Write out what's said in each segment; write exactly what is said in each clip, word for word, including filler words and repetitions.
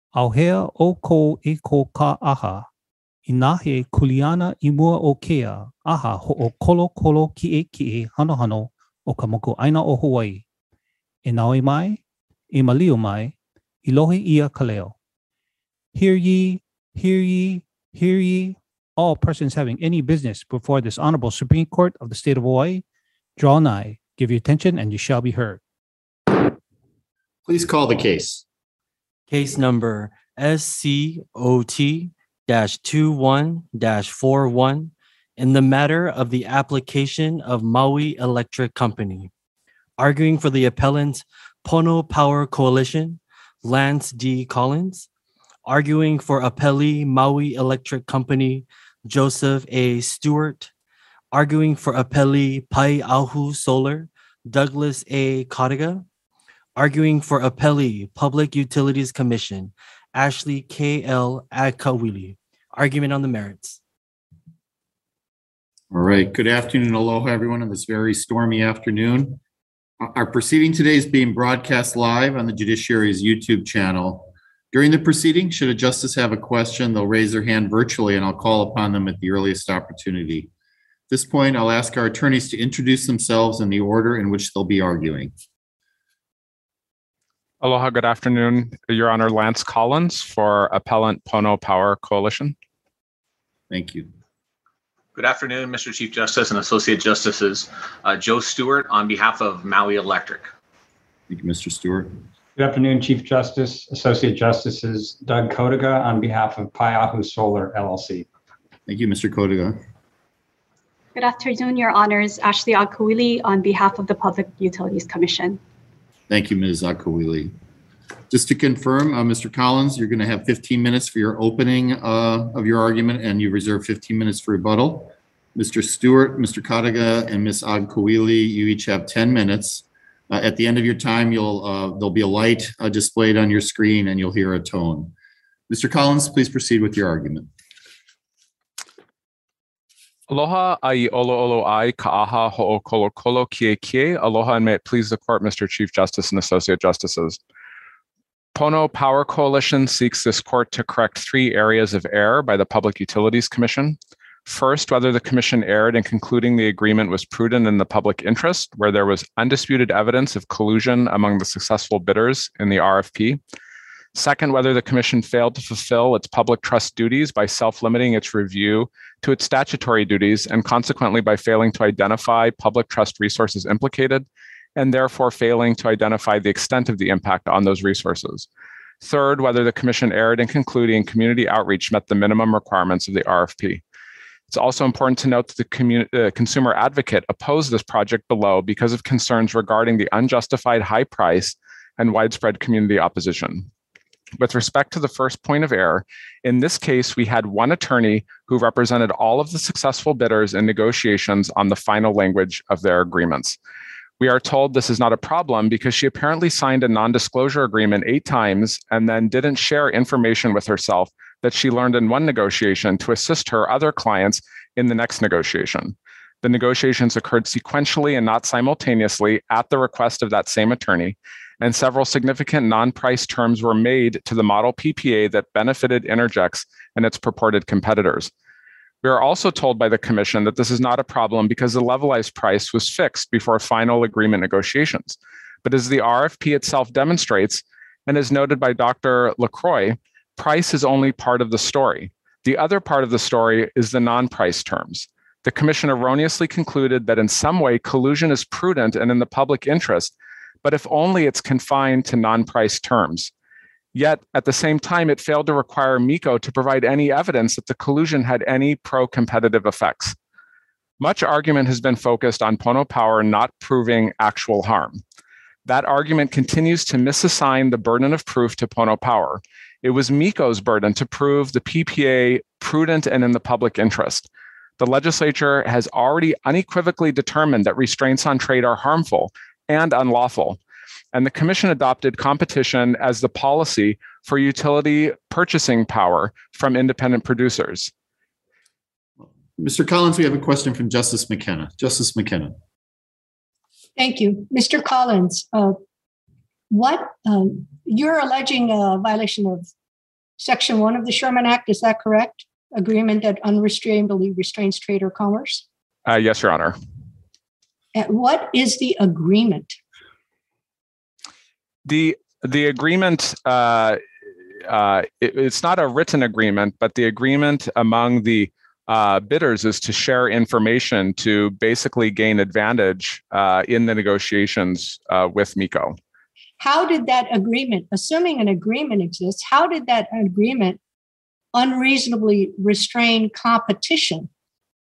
Auhea o ko e ko ka aha. Inahe kuliana I mua o kea, aha ho o kolo kolo ki e ki e hano hano o ka moku aina o Hawaii. E naoi mai, e malio mai, I lohe ia ka leo. Hear ye, hear ye, hear ye, all persons having any business before this Honorable Supreme Court of the State of Hawaii, draw nigh, give your attention, and you shall be heard. Please call the case. Case number S C O T twenty-one forty-one in the matter of the application of Maui Electric Company. Arguing for the appellant, Pono Power Coalition, Lance D. Collins. Arguing for appellee Maui Electric Company, Joseph A. Stewart. Arguing for appellee Pai'ahu Solar, Douglas A. Kodiga. Arguing for appellee Public Utilities Commission, Ashley K L. Akawili. Argument on the merits. All right. Good afternoon. Aloha, everyone, on this very stormy afternoon. Our proceeding today is being broadcast live on the Judiciary's YouTube channel. During the proceeding, should a justice have a question, they'll raise their hand virtually, and I'll call upon them at the earliest opportunity. At this point, I'll ask our attorneys to introduce themselves in the order in which they'll be arguing. Aloha, good afternoon. Your Honor, Lance Collins for Appellant Pono Power Coalition. Thank you. Good afternoon, Mister Chief Justice and Associate Justices. Uh, Joe Stewart on behalf of Maui Electric. Thank you, Mister Stewart. Good afternoon, Chief Justice, Associate Justices. Doug Kodiga on behalf of Pai'ahu Solar, L L C. Thank you, Mister Kodiga. Good afternoon, Your Honors. Ashley Akawili on behalf of the Public Utilities Commission. Thank you, Miz Akawili. Just to confirm, uh, Mister Collins, you're going to have fifteen minutes for your opening uh, of your argument, and you reserve fifteen minutes for rebuttal. Mister Stewart, Mister Kodiga, and Miz Akawili, you each have ten minutes. Uh, at the end of your time, you'll uh, there'll be a light uh, displayed on your screen, and you'll hear a tone. Mister Collins, please proceed with your argument. Aloha, ai olo olo ai ka'aha ho'o kolo kolo kie kie. Aloha, and may it please the court, Mister Chief Justice and Associate Justices. Pono Power Coalition seeks this court to correct three areas of error by the Public Utilities Commission. First, whether the commission erred in concluding the agreement was prudent in the public interest, where there was undisputed evidence of collusion among the successful bidders in the R F P. Second, whether the commission failed to fulfill its public trust duties by self-limiting its review to its statutory duties and consequently by failing to identify public trust resources implicated and therefore failing to identify the extent of the impact on those resources. Third, whether the commission erred in concluding community outreach met the minimum requirements of the R F P. It's also important to note that the commun- uh, consumer advocate opposed this project below because of concerns regarding the unjustified high price and widespread community opposition. With respect to the first point of error, in this case, we had one attorney who represented all of the successful bidders in negotiations on the final language of their agreements. We are told this is not a problem because she apparently signed a non-disclosure agreement eight times and then didn't share information with herself that she learned in one negotiation to assist her other clients in the next negotiation. The negotiations occurred sequentially and not simultaneously at the request of that same attorney, and several significant non-price terms were made to the model P P A that benefited Intergex and its purported competitors. We are also told by the Commission that this is not a problem because the levelized price was fixed before final agreement negotiations. But as the R F P itself demonstrates, and as noted by Doctor LaCroix, price is only part of the story. The other part of the story is the non-price terms. The Commission erroneously concluded that in some way collusion is prudent and in the public interest, but if only it's confined to non-price terms. Yet, at the same time, it failed to require MECO to provide any evidence that the collusion had any pro-competitive effects. Much argument has been focused on Pono Power not proving actual harm. That argument continues to misassign the burden of proof to Pono Power. It was MECO's burden to prove the P P A prudent and in the public interest. The legislature has already unequivocally determined that restraints on trade are harmful and unlawful. And the Commission adopted competition as the policy for utility purchasing power from independent producers. Mister Collins, we have a question from Justice McKenna. Justice McKenna. Thank you. Mister Collins, uh, what um, you're alleging a violation of Section one of the Sherman Act, is that correct? Agreement that unrestrainedly restrains trade or commerce? Uh, yes, Your Honor. And what is the agreement? The the agreement, uh, uh, it, it's not a written agreement, but the agreement among the uh, bidders is to share information to basically gain advantage uh, in the negotiations uh, with MECO. How did that agreement, assuming an agreement exists, how did that agreement unreasonably restrain competition?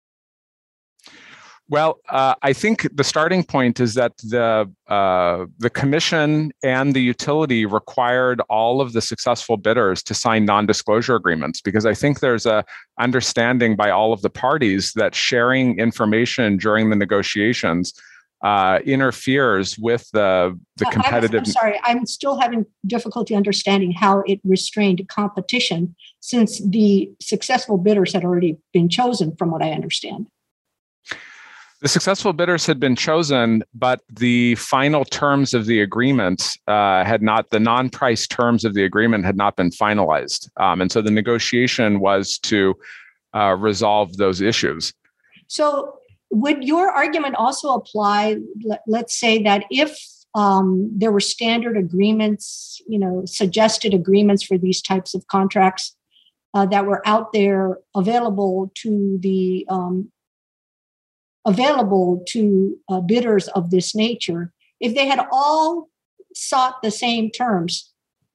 Well, uh, I think the starting point is that the uh, the commission and the utility required all of the successful bidders to sign non-disclosure agreements, because I think there's a understanding by all of the parties that sharing information during the negotiations uh, interferes with the the competitive. I'm, I'm sorry, I'm still having difficulty understanding how it restrained competition, since the successful bidders had already been chosen, from what I understand. The successful bidders had been chosen, but the final terms of the agreement uh, had not, the non-price terms of the agreement had not been finalized. Um, and so the negotiation was to uh, resolve those issues. So would your argument also apply, let, let's say that if um, there were standard agreements, you know, suggested agreements for these types of contracts uh, that were out there available to the um, available to uh, bidders of this nature, if they had all sought the same terms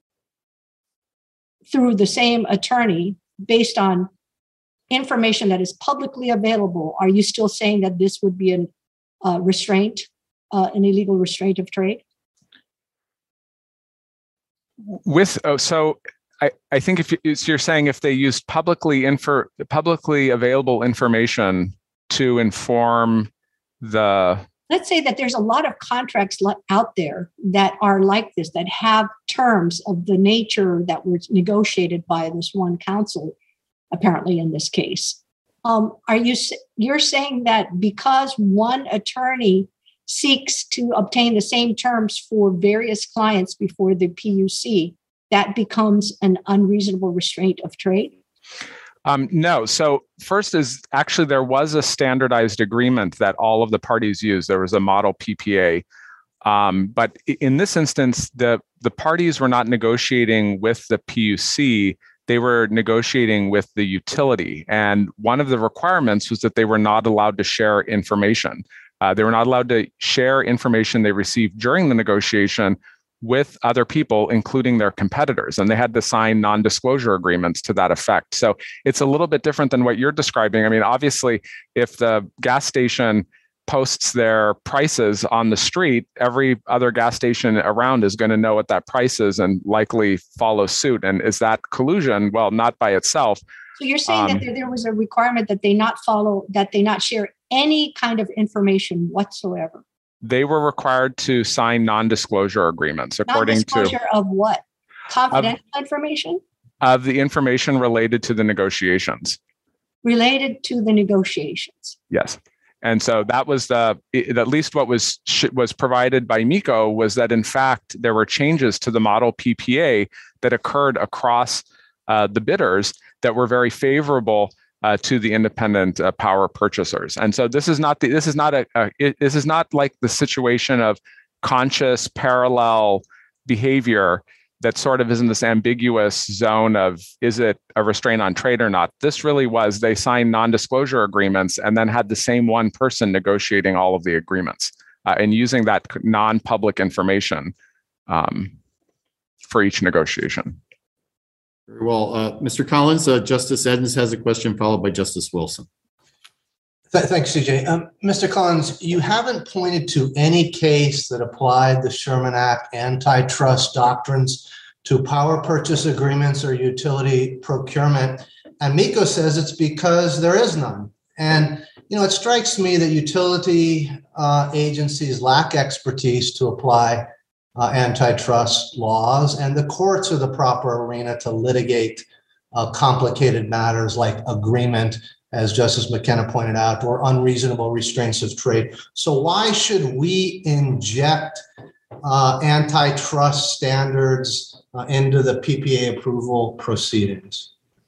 through the same attorney based on information that is publicly available, are you still saying that this would be an uh, restraint, uh, an illegal restraint of trade? With oh, so I, I think if you, so you're saying if they used publicly infor, publicly available information to inform the... Let's say that there's a lot of contracts out there that are like this, that have terms of the nature that were negotiated by this one counsel, apparently in this case. Um, are you, you're saying that because one attorney seeks to obtain the same terms for various clients before the P U C, that becomes an unreasonable restraint of trade? Um, no. So first is actually there was a standardized agreement that all of the parties used. There was a model P P A. Um, but in this instance, the, the parties were not negotiating with the P U C. They were negotiating with the utility. And one of the requirements was that they were not allowed to share information. Uh, they were not allowed to share information they received during the negotiation with other people, including their competitors. And they had to sign non-disclosure agreements to that effect. So it's a little bit different than what you're describing. I mean, obviously, if the gas station posts their prices on the street, every other gas station around is going to know what that price is and likely follow suit. And is that collusion? Well, not by itself. So you're saying um, that there, there was a requirement that they not follow, that they not share any kind of information whatsoever? They were required to sign non-disclosure agreements according non-disclosure to of what? Confidential of, information? Of the information related to the negotiations. Related to the negotiations. Yes. And so that was the, at least what was was provided by MECO was that in fact, there were changes to the model P P A that occurred across uh, the bidders that were very favorable Uh, to the independent uh, power purchasers. And so this is not the, this is not a, a it, this is not like the situation of conscious parallel behavior that sort of is in this ambiguous zone of, is it a restraint on trade or not? This really was, they signed non-disclosure agreements and then had the same one person negotiating all of the agreements uh, and using that non-public information um, for each negotiation. Very well. Uh, Mister Collins, uh, Justice Edens has a question followed by Justice Wilson. Th- thanks, C J. Um, Mister Collins, you haven't pointed to any case that applied the Sherman Act antitrust doctrines to power purchase agreements or utility procurement. And MECO says it's because there is none. And, you know, it strikes me that utility uh, agencies lack expertise to apply Uh, antitrust laws, and the courts are the proper arena to litigate uh, complicated matters like agreement, as Justice McKenna pointed out, or unreasonable restraints of trade. So why should we inject uh, antitrust standards uh, into the P P A approval proceedings?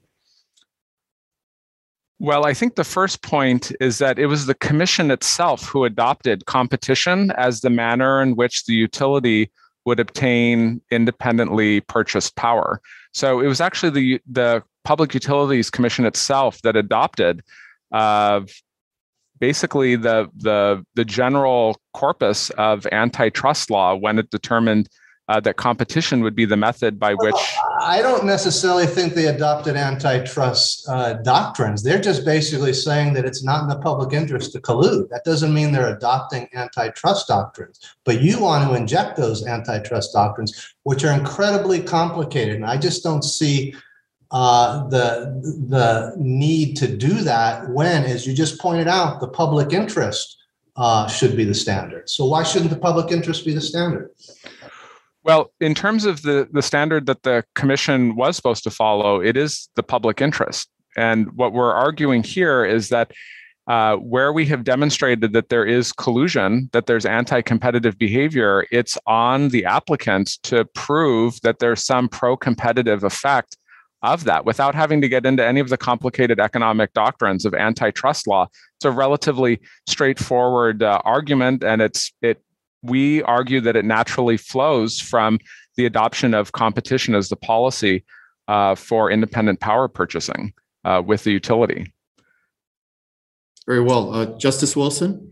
Well, I think the first point is that it was the commission itself who adopted competition as the manner in which the utility would obtain independently purchased power. So it was actually the, the Public Utilities Commission itself that adopted uh, basically the, the, the general corpus of antitrust law when it determined uh, that competition would be the method by which... Well, I don't necessarily think they adopted antitrust uh, doctrines. They're just basically saying that it's not in the public interest to collude. That doesn't mean they're adopting antitrust doctrines. But you want to inject those antitrust doctrines, which are incredibly complicated. And I just don't see uh, the, the need to do that when, as you just pointed out, the public interest uh, should be the standard. So why shouldn't the public interest be the standard? Well, in terms of the, the standard that the commission was supposed to follow, it is the public interest. And what we're arguing here is that uh, where we have demonstrated that there is collusion, that there's anti-competitive behavior, it's on the applicant to prove that there's some pro-competitive effect of that without having to get into any of the complicated economic doctrines of antitrust law. It's a relatively straightforward uh, argument, and it's it we argue that it naturally flows from the adoption of competition as the policy uh, for independent power purchasing uh, with the utility. Very well. Uh, Justice Wilson?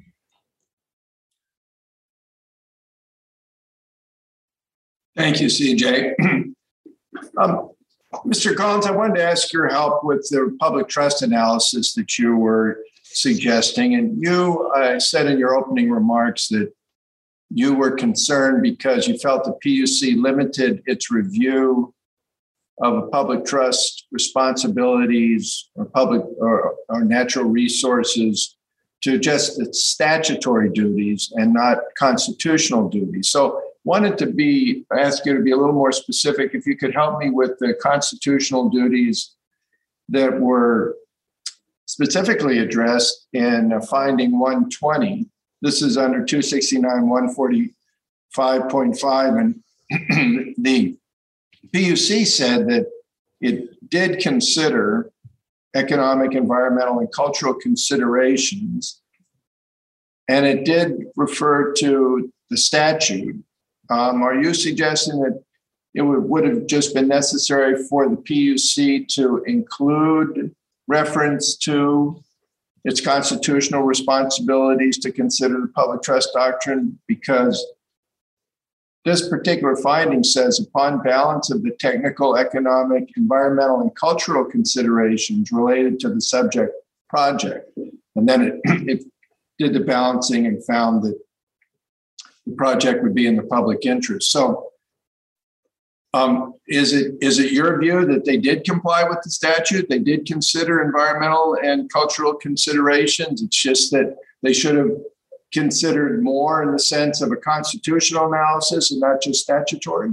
Thank you, C J. um, Mister Collins, I wanted to ask your help with the public trust analysis that you were suggesting. And you uh, said in your opening remarks that you were concerned because you felt the P U C limited its review of public trust responsibilities or public or, or natural resources to just its statutory duties and not constitutional duties. So wanted to be, ask you to be a little more specific. If you could help me with the constitutional duties that were specifically addressed in finding one twenty. This is under two sixty-nine one forty-five point five, and the P U C said that it did consider economic, environmental, and cultural considerations, and it did refer to the statute. Um, are you suggesting that it would, would have just been necessary for the P U C to include reference to its constitutional responsibilities to consider the public trust doctrine? Because this particular finding says, upon balance of the technical, economic, environmental, and cultural considerations related to the subject project. And then it, it did the balancing and found that the project would be in the public interest. So Um, is it is it your view that they did comply with the statute? They did consider environmental and cultural considerations. It's just that they should have considered more in the sense of a constitutional analysis and not just statutory?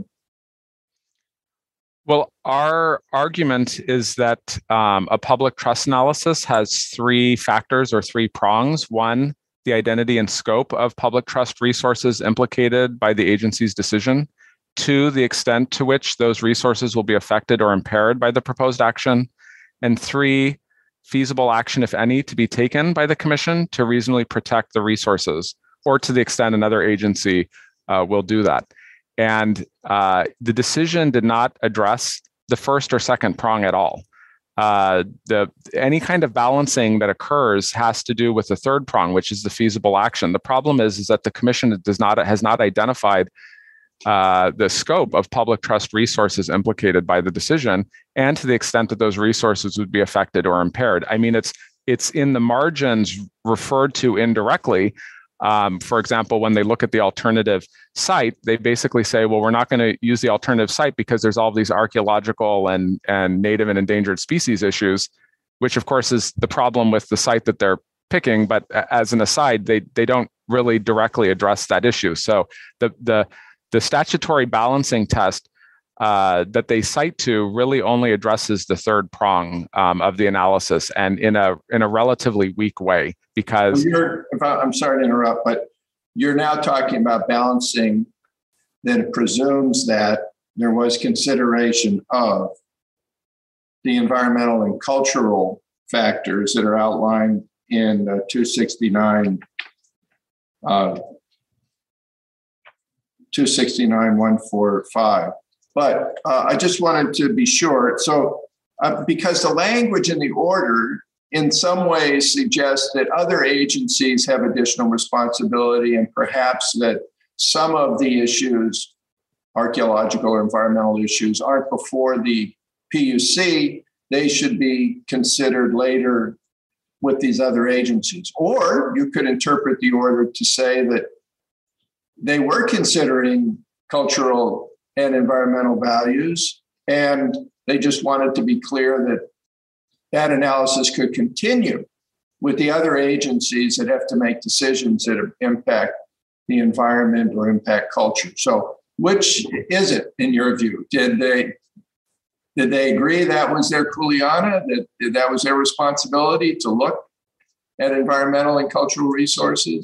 Well, our argument is that um, a public trust analysis has three factors or three prongs. One, the identity and scope of public trust resources implicated by the agency's decision. Two, the extent to which those resources will be affected or impaired by the proposed action. And three, feasible action, if any, to be taken by the commission to reasonably protect the resources, or to the extent another agency uh, will do that. And uh, the decision did not address the first or second prong at all. Uh, the any kind of balancing that occurs has to do with the third prong, which is the feasible action. The problem is, is that the commission does not has not identified uh, the scope of public trust resources implicated by the decision, and to the extent that those resources would be affected or impaired. I mean, it's it's in the margins referred to indirectly. Um, for example, when they look at the alternative site, they basically say, well, we're not going to use the alternative site because there's all these archaeological and, and native and endangered species issues, which of course is the problem with the site that they're picking. But as an aside, they they don't really directly address that issue. So the the the statutory balancing test uh, that they cite to really only addresses the third prong um, of the analysis, and in a in a relatively weak way. Because you're, if I, I'm sorry to interrupt, but you're now talking about balancing that it presumes that there was consideration of the environmental and cultural factors that are outlined in uh, two sixty-nine, uh, two sixty-nine one forty-five. But uh, I just wanted to be sure. So, uh, because the language in the order in some ways suggests that other agencies have additional responsibility, and perhaps that some of the issues, archaeological or environmental issues, aren't before the P U C. They should be considered later with these other agencies. Or you could interpret the order to say that they were considering cultural and environmental values, and they just wanted to be clear that that analysis could continue with the other agencies that have to make decisions that impact the environment or impact culture. So which is it in your view? Did they did they agree that was their kuleana, that that was their responsibility to look at environmental and cultural resources?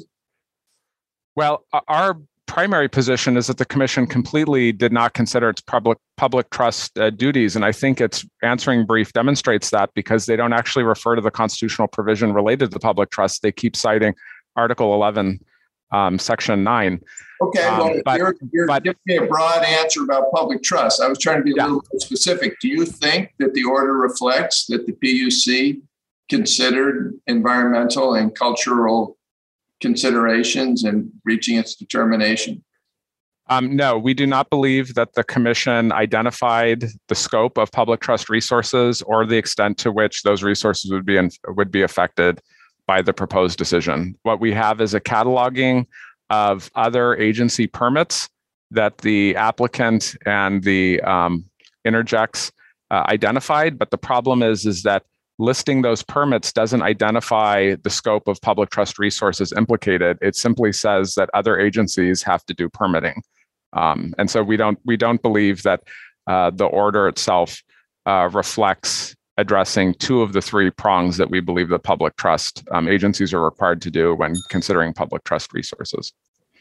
Well, our primary position is that the commission completely did not consider its public public trust uh, duties, and I think its answering brief demonstrates that, because they don't actually refer to the constitutional provision related to public trust. They keep citing Article eleven, um, Section nine. Okay, um, well, but, you're, you're but, giving me a broad answer about public trust. I was trying to be a yeah. little more specific. Do you think that the order reflects that the P U C considered environmental and cultural considerations in reaching its determination? Um, no, we do not believe that the commission identified the scope of public trust resources or the extent to which those resources would be in, would be affected by the proposed decision. What we have is a cataloging of other agency permits that the applicant and the um, interjects uh, identified, but the problem is, is that listing those permits doesn't identify the scope of public trust resources implicated. It simply says that other agencies have to do permitting. Um, and so we don't we don't believe that uh, the order itself uh, reflects addressing two of the three prongs that we believe that public trust um, agencies are required to do when considering public trust resources.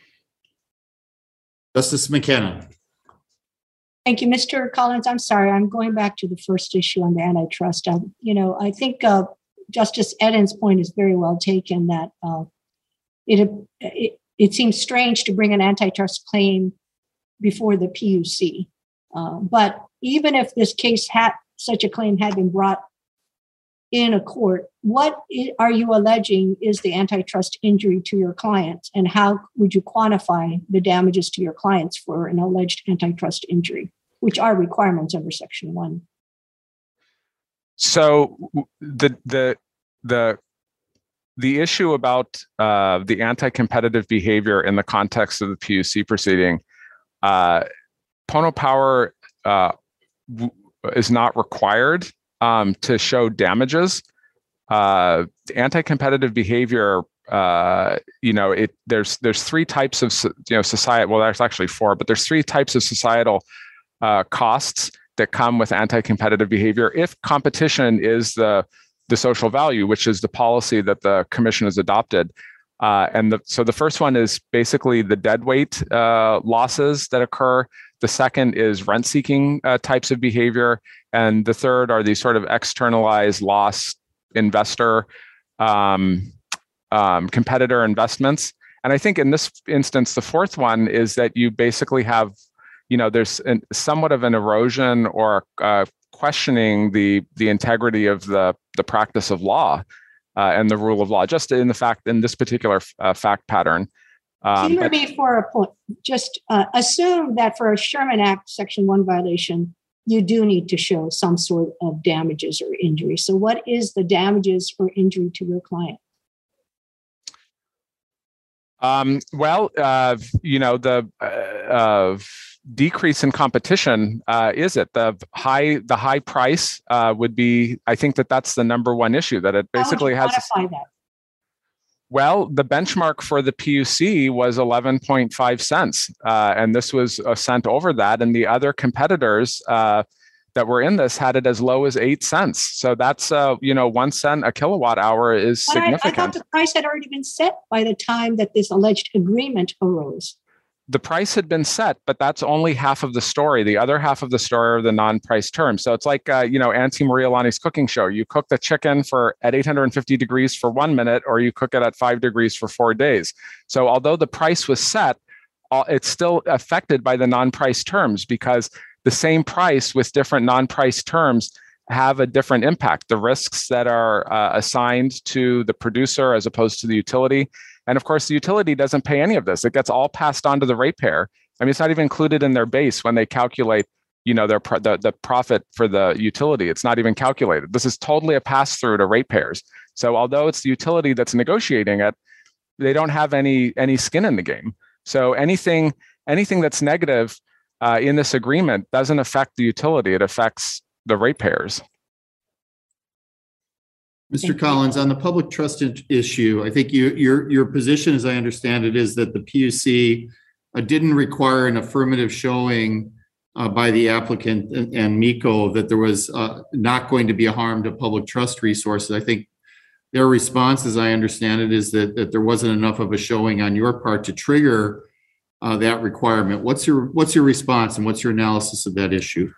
Justice McKenna. Thank you, Mister Collins. I'm sorry, I'm going back to the first issue on the antitrust. Um, you know, I think uh, Justice Eden's point is very well taken, that uh, it, it it seems strange to bring an antitrust claim before the P U C. Uh, but even if this case had, such a claim had been brought in a court, what are you alleging is the antitrust injury to your clients, and how would you quantify the damages to your clients for an alleged antitrust injury, which are requirements under Section one? So the the the the issue about uh, the anti-competitive behavior in the context of the P U C proceeding, uh, Pono Power uh, w- is not required um, to show damages. Uh, anti-competitive behavior, uh, you know, it there's there's three types of you know society. Well, there's actually four, but there's three types of societal uh, costs that come with anti-competitive behavior if competition is the the social value, which is the policy that the commission has adopted. Uh, and the, so the first one is basically the deadweight uh, losses that occur. The second is rent-seeking uh, types of behavior. And the third are these sort of externalized loss investor, um, um, competitor investments. And I think in this instance, the fourth one is that you basically have, you know, there's an, somewhat of an erosion or uh, questioning the the integrity of the the practice of law uh, and the rule of law, just in the fact in this particular uh, fact pattern. Um, Humor me for a point. Just uh, assume that for a Sherman Act Section one violation, you do need to show some sort of damages or injury. So, what is the damages or injury to your client? Um, well, uh, you know, the uh, uh, decrease in competition uh, is it the high the high price uh, would be. I think that that's the number one issue, that it basically How would you has. quantify that? Well, the benchmark for the P U C was eleven point five cents, uh, and this was a cent over that, and the other competitors uh, that were in this had it as low as eight cents. So that's uh, you know one cent a kilowatt hour is But significant. I, I thought the price had already been set by the time that this alleged agreement arose. the price had been set, but that's only half of the story. The other half of the story are the non-price terms. So it's like, uh, you know, Auntie Maria Lonnie's cooking show. You cook the chicken for at eight hundred fifty degrees for one minute, or you cook it at five degrees for four days. So although the price was set, uh, it's still affected by the non-price terms, because the same price with different non-price terms have a different impact. The risks that are uh, assigned to the producer as opposed to the utility. And of course, the utility doesn't pay any of this. It gets all passed on to the ratepayer. I mean, it's not even included in their base when they calculate, you know, their the, the profit for the utility. It's not even calculated. This is totally a pass-through to ratepayers. So although it's the utility that's negotiating it, they don't have any any skin in the game. So anything anything that's negative uh, in this agreement doesn't affect the utility. It affects the ratepayers. Mister Collins, on the public trust issue, I think you, your your position, as I understand it, is that the P U C uh, didn't require an affirmative showing uh, by the applicant and, and MECO that there was uh, not going to be a harm to public trust resources. I think their response, as I understand it, is that, that there wasn't enough of a showing on your part to trigger uh, that requirement. What's your what's your response, and what's your analysis of that issue?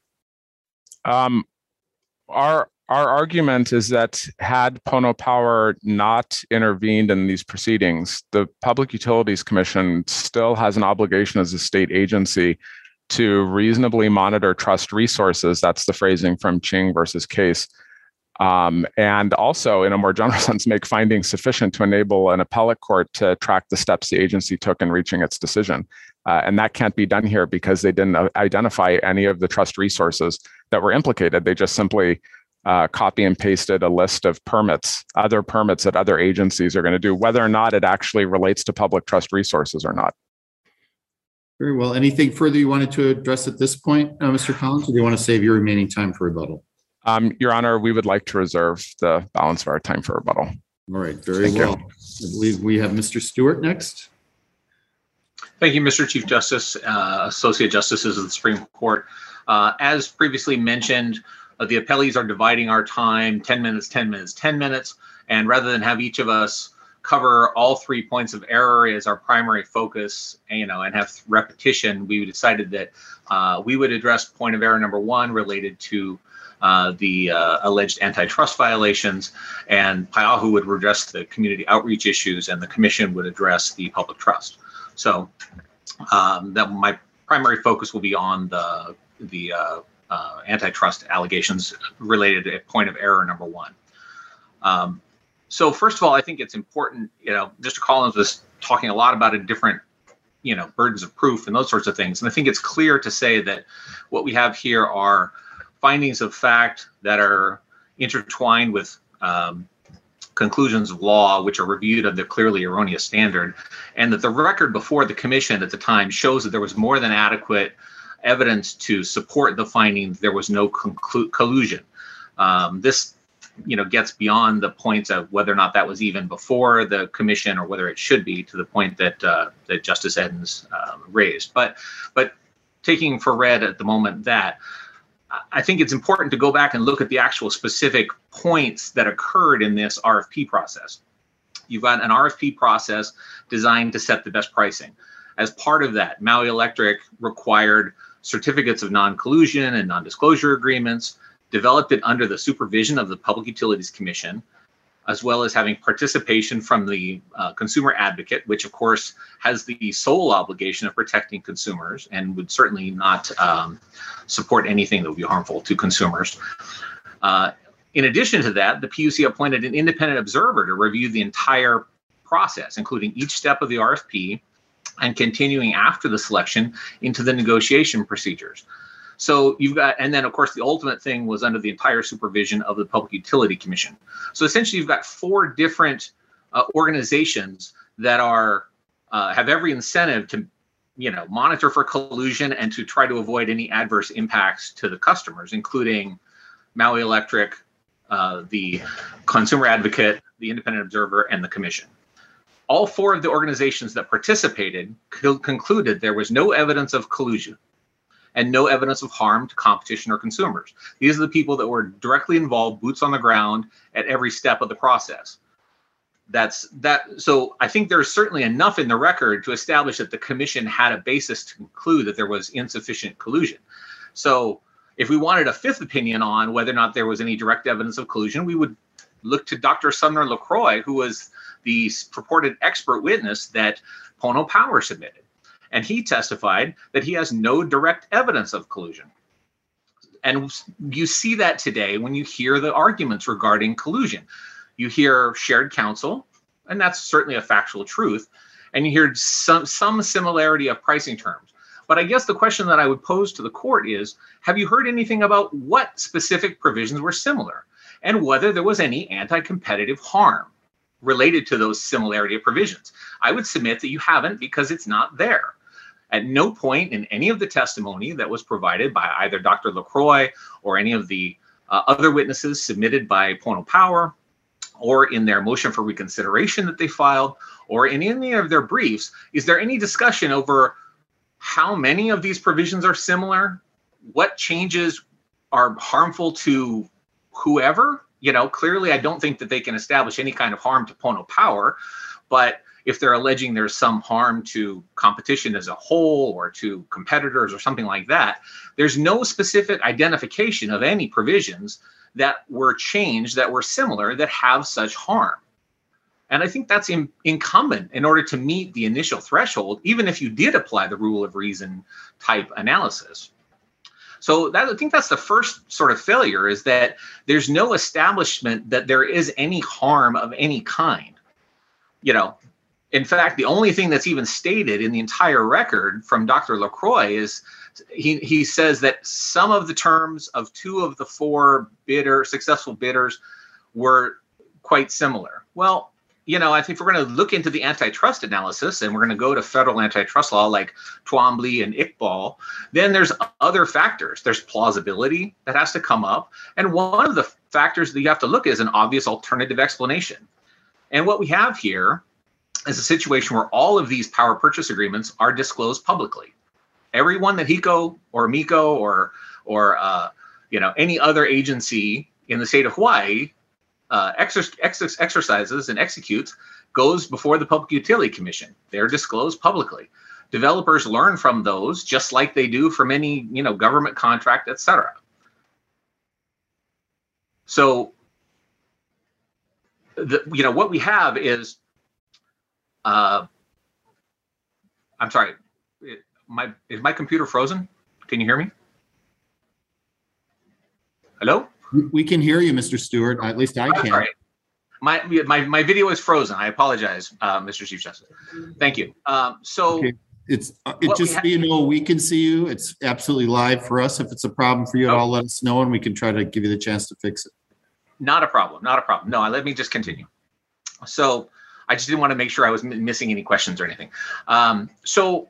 Um, our Our argument is that had Pono Power not intervened in these proceedings, the Public Utilities Commission still has an obligation as a state agency to reasonably monitor trust resources. That's the phrasing from Ching versus Case. Um, and also, in a more general sense, make findings sufficient to enable an appellate court to track the steps the agency took in reaching its decision. Uh, and that can't be done here because they didn't identify any of the trust resources that were implicated. They just simply uh, copy and pasted a list of permits, other permits that other agencies are going to do, whether or not it actually relates to public trust resources or not. Very well. Anything further you wanted to address at this point, uh, Mister Collins, or do you want to save your remaining time for rebuttal? Um, Your Honor, we would like to reserve the balance of our time for rebuttal. All right, very Thank well. you. I believe we have Mister Stewart next. Thank you, Mister Chief Justice, uh, Associate Justices of the Supreme Court. Uh, as previously mentioned, uh, the appellees are dividing our time ten minutes, ten minutes, ten minutes. And rather than have each of us cover all three points of error as our primary focus, you know, and have repetition, we decided that uh, we would address point of error number one related to uh, the uh, alleged antitrust violations, and Paiahu would address the community outreach issues, and the commission would address the public trust. So um, that my primary focus will be on the the uh, uh, antitrust allegations related to point of error number one. Um, so first of all, I think it's important, you know, Mister Collins was talking a lot about a different, you know, burdens of proof and those sorts of things. And I think it's clear to say that what we have here are findings of fact that are intertwined with um, conclusions of law, which are reviewed under clearly erroneous standard, and that the record before the commission at the time shows that there was more than adequate evidence to support the finding that there was no conclu- collusion. Um, this, you know, gets beyond the points of whether or not that was even before the commission or whether it should be, to the point that uh, that Justice Edens uh, raised. But, but taking for read at the moment that, I think it's important to go back and look at the actual specific points that occurred in this R F P process. You've got an R F P process designed to set the best pricing. As part of that, Maui Electric required certificates of non-collusion and non-disclosure agreements, developed it under the supervision of the Public Utilities Commission, as well as having participation from the uh, consumer advocate, which of course has the sole obligation of protecting consumers and would certainly not um, support anything that would be harmful to consumers. Uh, in addition to that, the P U C appointed an independent observer to review the entire process, including each step of the R F P and continuing after the selection into the negotiation procedures. So you've got, and then of course the ultimate thing was under the entire supervision of the Public Utility Commission. So essentially you've got four different uh, organizations that are, uh, have every incentive to, you know, monitor for collusion and to try to avoid any adverse impacts to the customers, including Maui Electric, uh, the consumer advocate, the independent observer, and the commission. All four of the organizations that participated co- concluded there was no evidence of collusion and no evidence of harm to competition or consumers. These are the people that were directly involved, boots on the ground, at every step of the process. that's that. So I think there's certainly enough in the record to establish that the commission had a basis to conclude that there was insufficient collusion. So if we wanted a fifth opinion on whether or not there was any direct evidence of collusion, we would look to Doctor Sumner LaCroix, who was the purported expert witness that Pono Power submitted. And he testified that he has no direct evidence of collusion. And you see that today when you hear the arguments regarding collusion. You hear shared counsel, and that's certainly a factual truth. And you hear some, some similarity of pricing terms. But I guess the question that I would pose to the court is, have you heard anything about what specific provisions were similar and whether there was any anti-competitive harm related to those similarity of provisions? I would submit that you haven't, because it's not there. At no point in any of the testimony that was provided by either Doctor LaCroix or any of the uh, other witnesses submitted by Pono Power, or in their motion for reconsideration that they filed, or in any of their briefs, is there any discussion over how many of these provisions are similar? What changes are harmful to whoever? You know, clearly, I don't think that they can establish any kind of harm to Pono Power, but if they're alleging there's some harm to competition as a whole or to competitors or something like that, there's no specific identification of any provisions that were changed that were similar that have such harm. And I think that's in, incumbent in order to meet the initial threshold, even if you did apply the rule of reason type analysis. So that, I think that's the first sort of failure, is that there's no establishment that there is any harm of any kind. You know, in fact, the only thing that's even stated in the entire record from Doctor LaCroix is he, he says that some of the terms of two of the four bidder, successful bidders were quite similar. Well, you know, I think if we're going to look into the antitrust analysis and we're going to go to federal antitrust law like Twombly and Iqbal, then there's other factors. There's plausibility that has to come up. And one of the factors that you have to look at is an obvious alternative explanation. And what we have here is a situation where all of these power purchase agreements are disclosed publicly. Everyone that HECO or MECO or, or uh, you know, any other agency in the state of Hawaii uh, exer exer exercises and executes goes before the Public Utility Commission. They're disclosed publicly. Developers learn from those just like they do from any, you know, government contract, et cetera. So, the, you know, what we have is, uh, I'm sorry, my is my computer frozen? Can you hear me? Hello? We can hear you, Mister Stewart. At least I can. Sorry. My, my, my video is frozen. I apologize, uh, Mister Chief Justice. Thank you. Um, so okay. It's uh, it just so you know, we can see you. It's absolutely live for us. If it's a problem for you at all, let us know and we can try to give you the chance to fix it. Not a problem. Not a problem. No, let me just continue. So I just didn't want to make sure I was missing any questions or anything. Um, so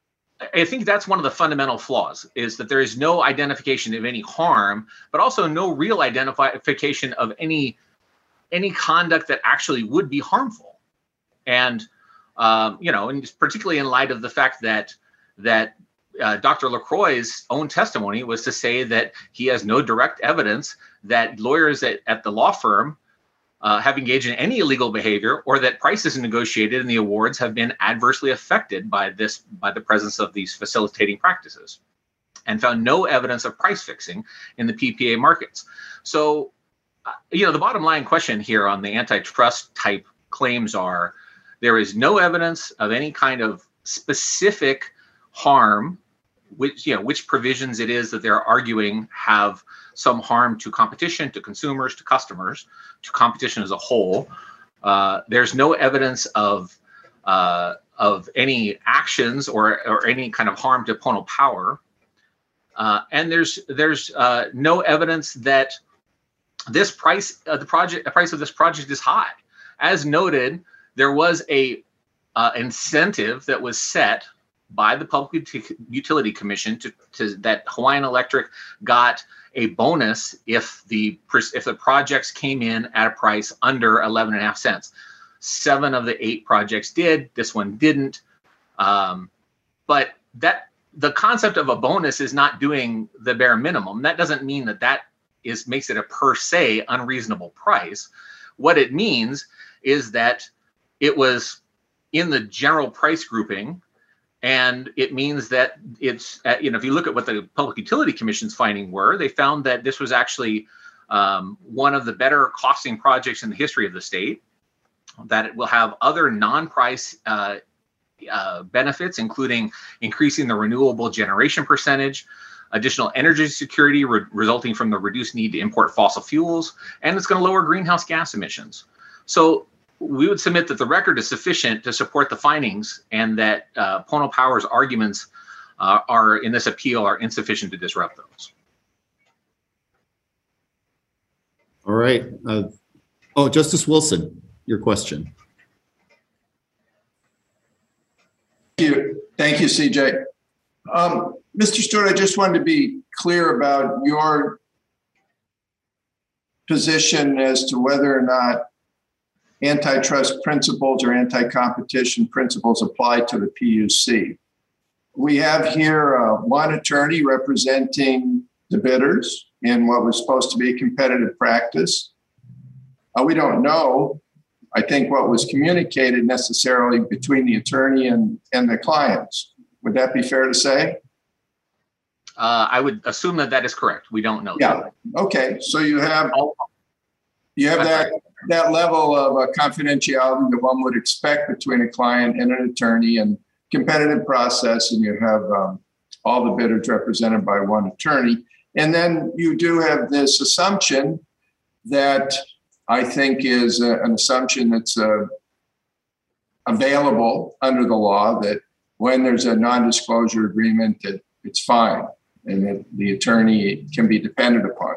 I think that's one of the fundamental flaws, is that there is no identification of any harm, but also no real identification of any any conduct that actually would be harmful. And um, you know, and particularly in light of the fact that that uh, Doctor LaCroix's own testimony was to say that he has no direct evidence that lawyers at, at the law firm Uh, have engaged in any illegal behavior, or that prices negotiated and the awards have been adversely affected by this, by the presence of these facilitating practices, and found no evidence of price fixing in the P P A markets. So, uh, you know, the bottom line question here on the antitrust type claims are, there is no evidence of any kind of specific harm, which, you know, which provisions it is that they're arguing have some harm to competition, to consumers, to customers, to competition as a whole. Uh, there's no evidence of uh, of any actions or or any kind of harm to Pono Power, uh, and there's there's uh, no evidence that this price uh, the project the price of this project is high. As noted, there was a uh, incentive that was set by the Public Utility Commission to, to that Hawaiian Electric got a bonus if the if the projects came in at a price under eleven and a half cents. Seven of the eight projects did. This one didn't. Um, but that the concept of a bonus is not doing the bare minimum. That doesn't mean that that is makes it a per se unreasonable price. What it means is that it was in the general price grouping, and it means that it's, uh, you know, if you look at what the Public Utility Commission's finding were, they found that this was actually um, one of the better costing projects in the history of the state, that it will have other non-price uh, uh, benefits, including increasing the renewable generation percentage, additional energy security re- resulting from the reduced need to import fossil fuels, and it's going to lower greenhouse gas emissions. So we would submit that the record is sufficient to support the findings, and that uh, Pono Power's arguments uh, are in this appeal are insufficient to disrupt those. All right. Uh, oh, Justice Wilson, your question. Thank you. Thank you, C J. Um, Mister Stewart, I just wanted to be clear about your position as to whether or not antitrust principles or anti-competition principles apply to the P U C. We have here uh, one attorney representing the bidders in what was supposed to be a competitive practice. Uh, we don't know, I think, what was communicated necessarily between the attorney and, and the clients. Would that be fair to say? Uh, I would assume that that is correct. We don't know. Yeah. That. Okay. So you have you have that that level of uh, confidentiality that one would expect between a client and an attorney, and competitive process, and you have um, all the bidders represented by one attorney. And then you do have this assumption that I think is a, an assumption that's uh, available under the law, that when there's a non-disclosure agreement, that it's fine and that the attorney can be depended upon.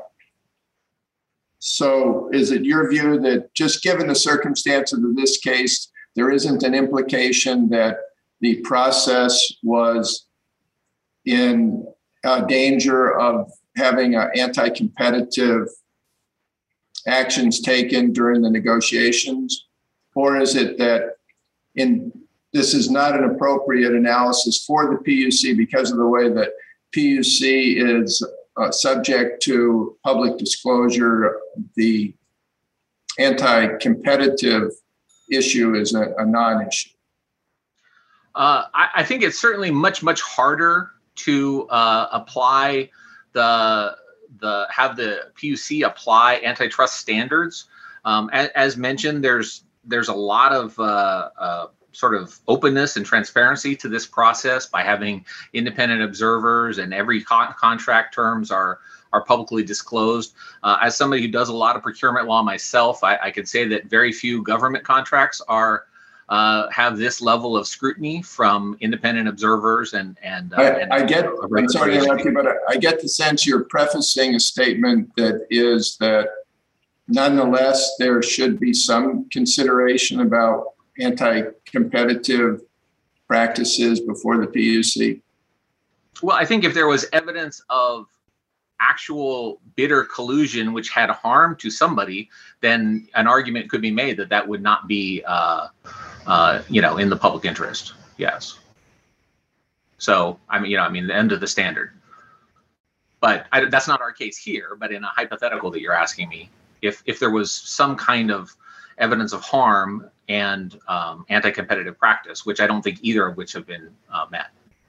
So is it your view that just given the circumstances of this case, there isn't an implication that the process was in uh, danger of having uh, anti-competitive actions taken during the negotiations? Or is it that in this is not an appropriate analysis for the P U C because of the way that P U C is uh, subject to public disclosure? The anti-competitive issue is a, a non-issue. Uh, I, I think it's certainly much, much harder to uh, apply the the have the P U C apply antitrust standards. Um, as, as mentioned, there's there's a lot of uh, uh, sort of openness and transparency to this process by having independent observers, and every con- contract terms are are publicly disclosed. Uh, as somebody who does a lot of procurement law myself, I, I could say that very few government contracts are uh, have this level of scrutiny from independent observers. And and, uh, I, and I get. I'm sorry to interrupt you, but I, I get the sense you're prefacing a statement that is that nonetheless there should be some consideration about anti-competitive practices before the P U C. Well, I think if there was evidence of actual bidder collusion which had harm to somebody, then an argument could be made that that would not be, uh, uh, you know, in the public interest. Yes. So, I mean, you know, I mean, the end of the standard. But I, that's not our case here. But in a hypothetical that you're asking me, if if there was some kind of evidence of harm and um, anti-competitive practice, which I don't think either of which have been uh, met.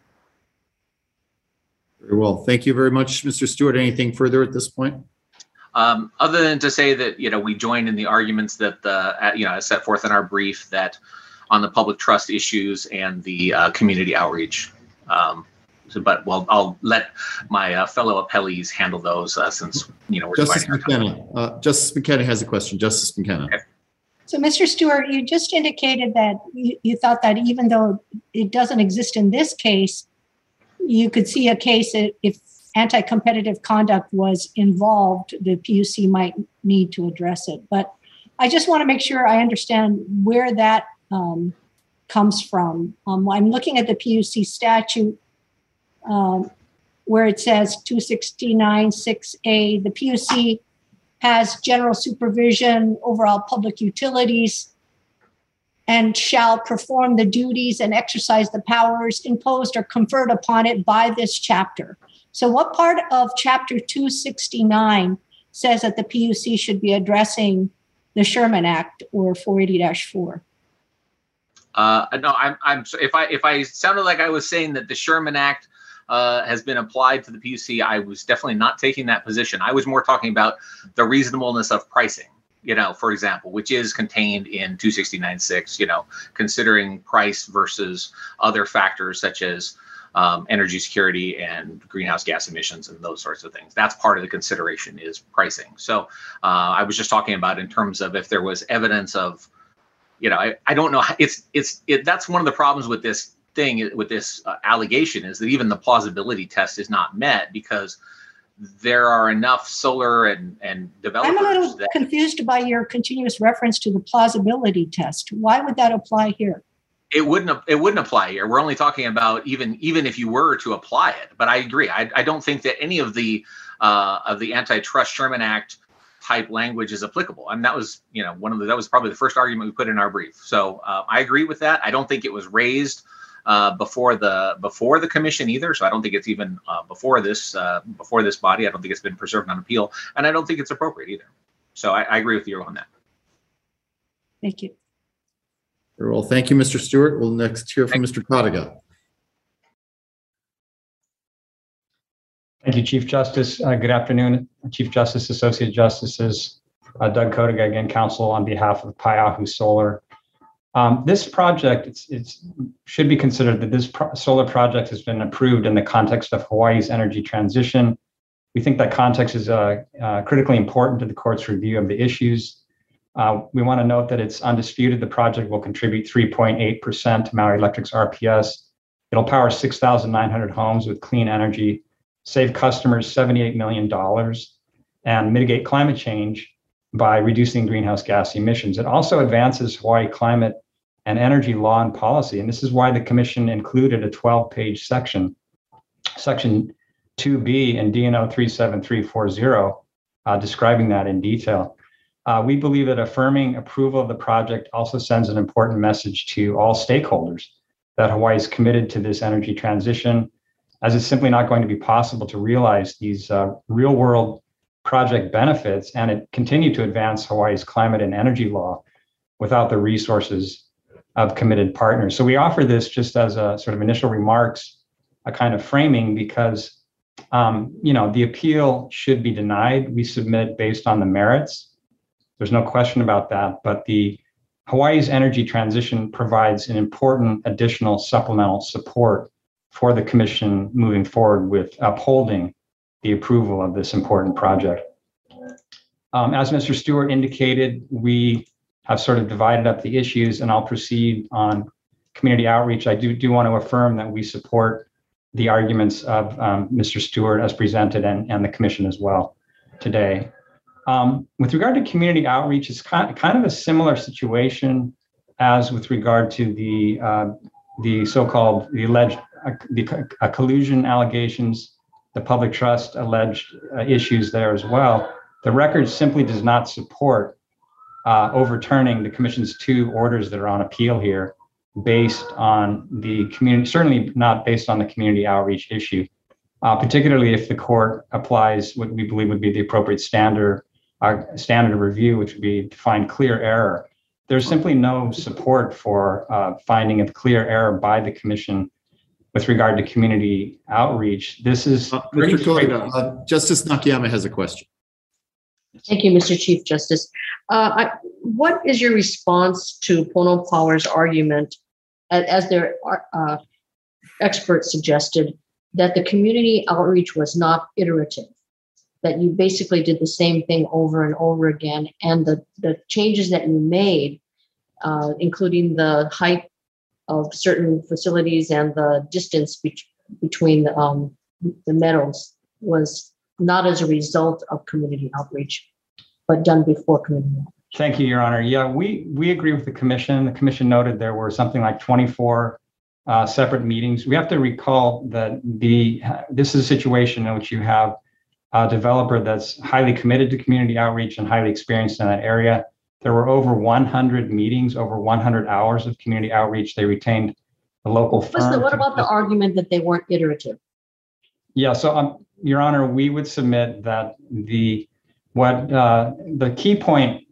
Very well. Thank you very much, Mister Stewart. Anything further at this point? Um, other than to say that, you know, we join in the arguments that, the, you know, as set forth in our brief, that on the public trust issues and the uh, community outreach. Um, so, but well, I'll let my uh, fellow appellees handle those uh, since, you know, we're Justice dividing our time. McKenna. Uh, Justice McKenna has a question. Justice McKenna. Okay. So, Mister Stewart, you just indicated that you, you thought that even though it doesn't exist in this case, you could see a case that if anti-competitive conduct was involved, the P U C might need to address it. But I just want to make sure I understand where that um, comes from. Um, I'm looking at the P U C statute um, where it says two sixty-nine six A, the P U C has general supervision over all public utilities and shall perform the duties and exercise the powers imposed or conferred upon it by this chapter. So what part of chapter two sixty-nine says that the P U C should be addressing the Sherman Act or four eighty dash four? Uh, no, I'm, I'm, if I, if I sounded like I was saying that the Sherman Act uh, has been applied to the P U C, I was definitely not taking that position. I was more talking about the reasonableness of pricing, you know, for example, which is contained in two sixty-nine six, you know, considering price versus other factors such as um, energy security and greenhouse gas emissions and those sorts of things. That's part of the consideration is pricing. So uh, I was just talking about in terms of if there was evidence of, you know, I, I don't know. It's it's it. That's one of the problems with this thing, with this uh, allegation, is that even the plausibility test is not met because there are enough solar and and developers. I'm a little that, confused by your continuous reference to the plausibility test. Why would that apply here? It wouldn't. It wouldn't apply here. We're only talking about even even if you were to apply it. But I agree. I I don't think that any of the uh, of the antitrust Sherman Act type language is applicable. I mean, that was, you know, one of the, that was probably the first argument we put in our brief. So uh, I agree with that. I don't think it was raised uh, before the before the commission either. So I don't think it's even uh, before this uh, before this body. I don't think it's been preserved on appeal, and I don't think it's appropriate either. So I, I agree with you on that. Thank you. Very well, thank you, Mister Stewart. We'll next hear from Mister Kotiga. Thank you, Chief Justice. Uh, good afternoon, Chief Justice, Associate Justices. Uh, Doug Kotiga, again, counsel on behalf of Paiahu Solar. Um, this project, it's, it's should be considered that this pro solar project has been approved in the context of Hawaii's energy transition. We think that context is uh, uh, critically important to the court's review of the issues. Uh, we want to note that it's undisputed the project will contribute three point eight percent to Maui Electric's R P S. It'll power six thousand nine hundred homes with clean energy, save customers seventy-eight million dollars, and mitigate climate change by reducing greenhouse gas emissions. It also advances Hawaii climate and energy law and policy. And this is why the commission included a twelve page section, section two B in D N O three seven three four zero, uh, describing that in detail. Uh, we believe that affirming approval of the project also sends an important message to all stakeholders that Hawaii is committed to this energy transition, as it's simply not going to be possible to realize these uh, real world project benefits and it continue to advance Hawaii's climate and energy law without the resources of committed partners. So we offer this just as a sort of initial remarks, a kind of framing, because um, you know, the appeal should be denied. We submit based on the merits. There's no question about that, but the Hawaii's energy transition provides an important additional supplemental support for the commission moving forward with upholding the approval of this important project. Um, as Mister Stewart indicated, we have sort of divided up the issues, and I'll proceed on community outreach. I do, do want to affirm that we support the arguments of um, Mister Stewart as presented and, and the commission as well today. Um, with regard to community outreach, it's kind, kind of a similar situation as with regard to the, uh, the so-called, the alleged uh, the, uh, collusion allegations, the public trust alleged uh, issues there as well. The record simply does not support uh, overturning the commission's two orders that are on appeal here based on the community, certainly not based on the community outreach issue, uh, particularly if the court applies what we believe would be the appropriate standard, uh, standard of review, which would be to find clear error. There's simply no support for uh, finding of clear error by the commission with regard to community outreach. This is uh, Mister Kotiga, uh, Justice Nakayama has a question. Thank you, Mister Chief Justice. Uh, I, what is your response to Pono Power's argument, as, as their uh, expert suggested, that the community outreach was not iterative, that you basically did the same thing over and over again, and the, the changes that you made, uh, including the height of certain facilities and the distance be- between um, the meadows, was not as a result of community outreach, but done before community outreach? Thank you, Your Honor. Yeah, we we agree with the commission. The commission noted there were something like twenty-four uh, separate meetings. We have to recall that the this is a situation in which you have a developer that's highly committed to community outreach and highly experienced in that area. There were over one hundred meetings, over one hundred hours of community outreach. They retained the local firm. The, what about the argument that they weren't iterative? Yeah, so um, Your Honor, we would submit that the what uh, the key point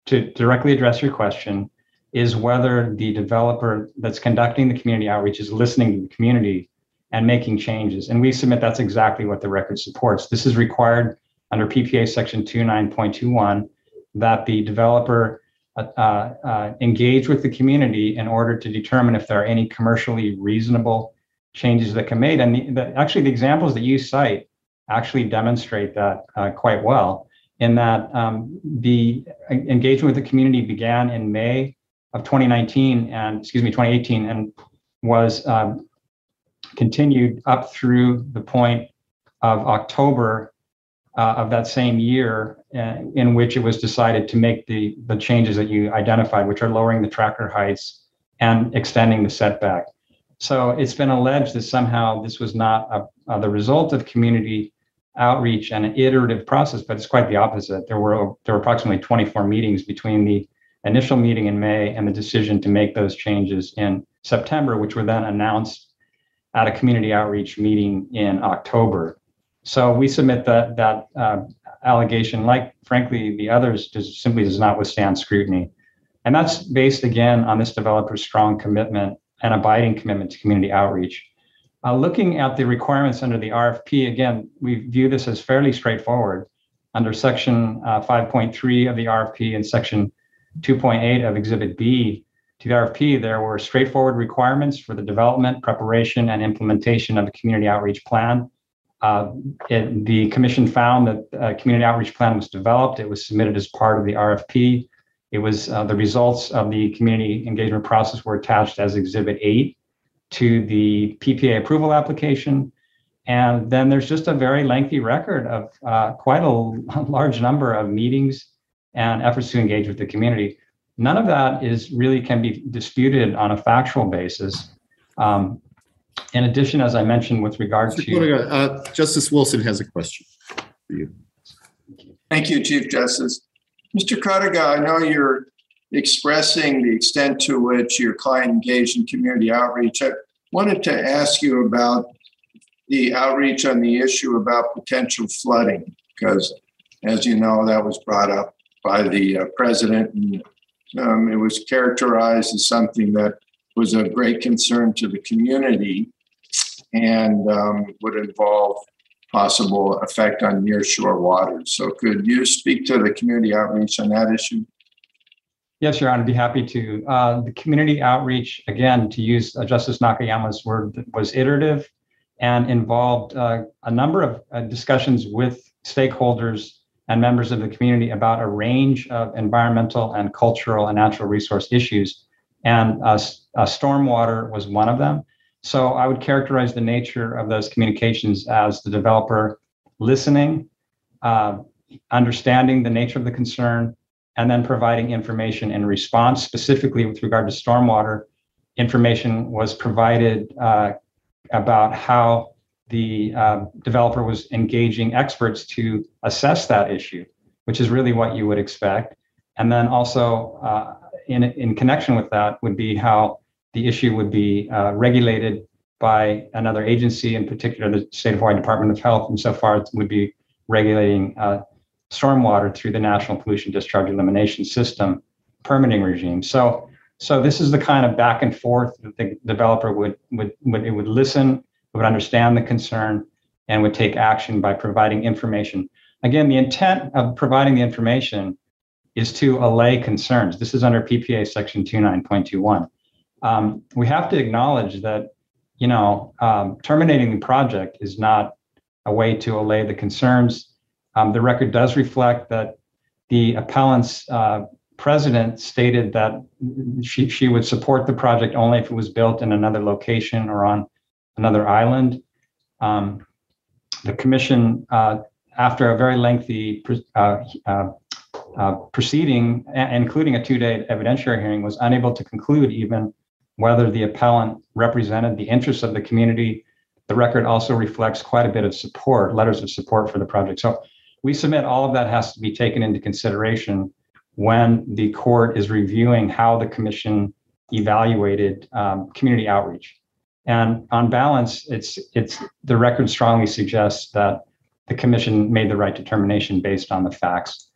to directly address your question, is whether the developer that's conducting the community outreach is listening to the community and making changes. And we submit that's exactly what the record supports. This is required under P P A section twenty-nine point two one that the developer uh, uh, engage with the community in order to determine if there are any commercially reasonable changes that can be made. And the, the, actually the examples that you cite actually demonstrate that uh, quite well, in that um, the engagement with the community began in May of twenty nineteen and, excuse me, twenty eighteen, and was um, continued up through the point of October uh, of that same year, uh, in which it was decided to make the, the changes that you identified, which are lowering the tracker heights and extending the setback. So it's been alleged that somehow this was not a, a, the result of community outreach and an iterative process, but it's quite the opposite. There were there were approximately twenty-four meetings between the initial meeting in May and the decision to make those changes in September, which were then announced at a community outreach meeting in October. So we submit that that uh, allegation, like frankly the others, just simply does not withstand scrutiny. And that's based again on this developer's strong commitment and abiding commitment to community outreach. Uh, looking at the requirements under the R F P, again, we view this as fairly straightforward. Under section uh, five point three of the R F P and section two point eight of Exhibit B to the R F P, there were straightforward requirements for the development, preparation, and implementation of a community outreach plan. Uh, it, the commission found that a community outreach plan was developed. It was submitted as part of the R F P. It was uh, the results of the community engagement process were attached as Exhibit eight to the P P A approval application. And then there's just a very lengthy record of uh, quite a large number of meetings and efforts to engage with the community. None of that is really can be disputed on a factual basis. Um, in addition, as I mentioned, with regard to... Uh, Justice Wilson has a question for you. Thank you, Chief Justice. Mister Kotiga, I know you're expressing the extent to which your client engaged in community outreach. I wanted to ask you about the outreach on the issue about potential flooding, because as you know, that was brought up by the uh, president, and um, it was characterized as something that was of great concern to the community and um, would involve possible effect on nearshore waters. So could you speak to the community outreach on that issue? Yes, Your Honor, I'd be happy to. Uh, the community outreach, again, to use uh, Justice Nakayama's word, was iterative and involved uh, a number of uh, discussions with stakeholders and members of the community about a range of environmental and cultural and natural resource issues. And uh, uh, stormwater was one of them. So I would characterize the nature of those communications as the developer listening, uh, understanding the nature of the concern, and then providing information in response. Specifically with regard to stormwater, information was provided uh, about how the uh, developer was engaging experts to assess that issue, which is really what you would expect. And then also uh, in, in connection with that would be how the issue would be uh, regulated by another agency, in particular the State of Hawaii Department of Health, and so far it would be regulating uh, stormwater through the National Pollution Discharge Elimination System permitting regime. So, so this is the kind of back and forth that the developer would would would it would listen, would understand the concern, and would take action by providing information. Again, the intent of providing the information is to allay concerns. This is under P P A section twenty-nine point two one. Um, we have to acknowledge that, you know, um, terminating the project is not a way to allay the concerns. Um, the record does reflect that the appellant's uh, president stated that she, she would support the project only if it was built in another location or on another island. Um, the commission, uh, after a very lengthy uh, uh, uh, proceeding, a- including a two-day evidentiary hearing, was unable to conclude even whether the appellant represented the interests of the community. The record also reflects quite a bit of support, letters of support for the project. So we submit all of that has to be taken into consideration when the court is reviewing how the commission evaluated um, community outreach. And on balance, it's it's the record strongly suggests that the commission made the right determination based on the facts.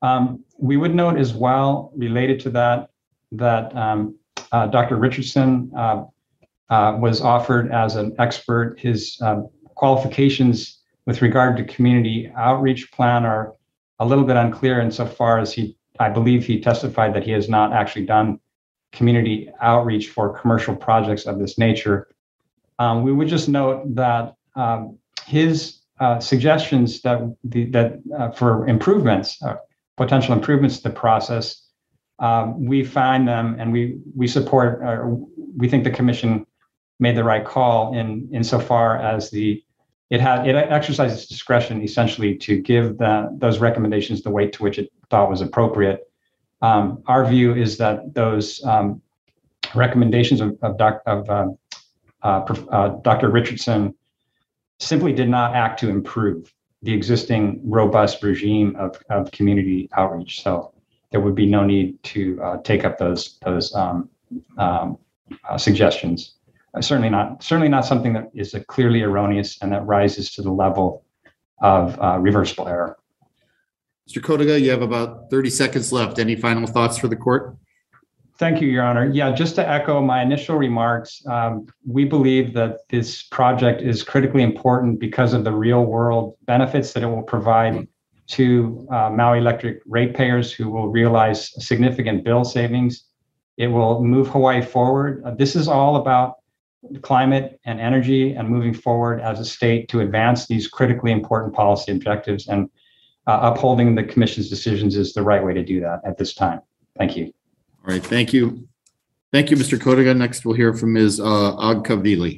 Um, we would note as well, related to that, that um, uh, Doctor Richardson uh, uh, was offered as an expert. His um, qualifications with regard to community outreach plan are a little bit unclear insofar as he, I believe he testified that he has not actually done community outreach for commercial projects of this nature. Um, we would just note that um, his uh, suggestions that the, that uh, for improvements, uh, potential improvements to the process, um, we find them and we we support. Uh, we think the commission made the right call in insofar as the it had it exercises discretion essentially to give the, those recommendations the weight to which it thought was appropriate. Um, our view is that those um, recommendations of of, doc, of uh, uh, uh, Doctor Richardson simply did not act to improve the existing robust regime of, of community outreach. So there would be no need to uh, take up those those um, um, uh, suggestions. Uh, certainly not certainly not something that is a clearly erroneous and that rises to the level of uh, reversible error. Mister Kotiga, you have about thirty seconds left. Any final thoughts for the court? Thank you, Your Honor. Yeah, just to echo my initial remarks, um, we believe that this project is critically important because of the real world benefits that it will provide to uh, Maui Electric ratepayers who will realize significant bill savings. It will move Hawaii forward. Uh, this is all about climate and energy and moving forward as a state to advance these critically important policy objectives, and uh, upholding the commission's decisions is the right way to do that at this time. Thank you. All right, thank you. Thank you, Mister Kotiga. Next, we'll hear from Miz Uh, Agkavili.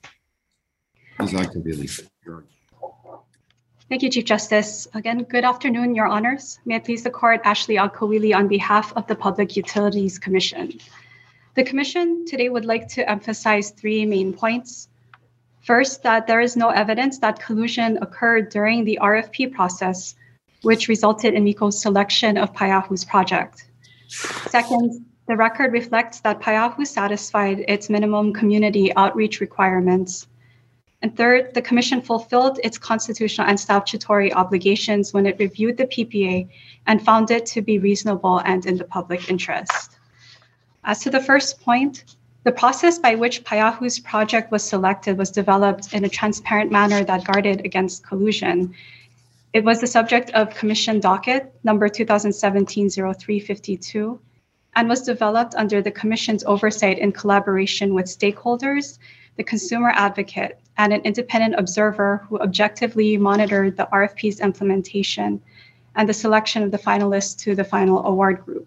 Miz Agkavili. Thank you, Chief Justice. Again, good afternoon, Your Honors. May it please the Court, Ashley Agkawili on behalf of the Public Utilities Commission. The Commission today would like to emphasize three main points. First, that there is no evidence that collusion occurred during the R F P process, which resulted in MECO's selection of Paiahu's project. Second, the record reflects that Paiahu satisfied its minimum community outreach requirements. And third, the Commission fulfilled its constitutional and statutory obligations when it reviewed the P P A and found it to be reasonable and in the public interest. As to the first point, the process by which Paiahu's project was selected was developed in a transparent manner that guarded against collusion. It was the subject of Commission docket number two thousand seventeen dash oh three fifty-two and was developed under the Commission's oversight in collaboration with stakeholders, the consumer advocate, and an independent observer who objectively monitored the R F P's implementation and the selection of the finalists to the final award group.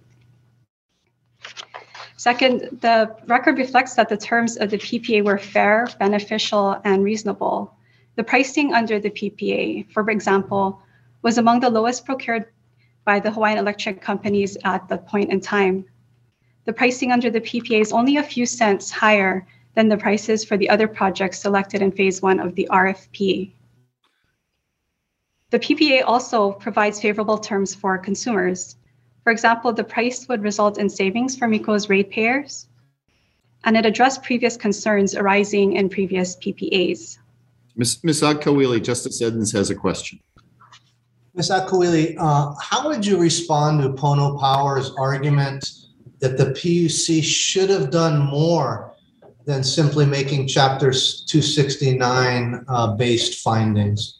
Second, the record reflects that the terms of the P P A were fair, beneficial, and reasonable. The pricing under the P P A, for example, was among the lowest procured by the Hawaiian Electric companies at that point in time. The pricing under the P P A is only a few cents higher than the prices for the other projects selected in phase one of the R F P. The P P A also provides favorable terms for consumers. For example, the price would result in savings for MECO's ratepayers, and it addressed previous concerns arising in previous P P As. Miz Miz Agkawili, Justice Edens has a question. Miz Agkawili, uh, how would you respond to Pono Power's argument that the P U C should have done more than simply making Chapter two sixty-nine uh, based findings?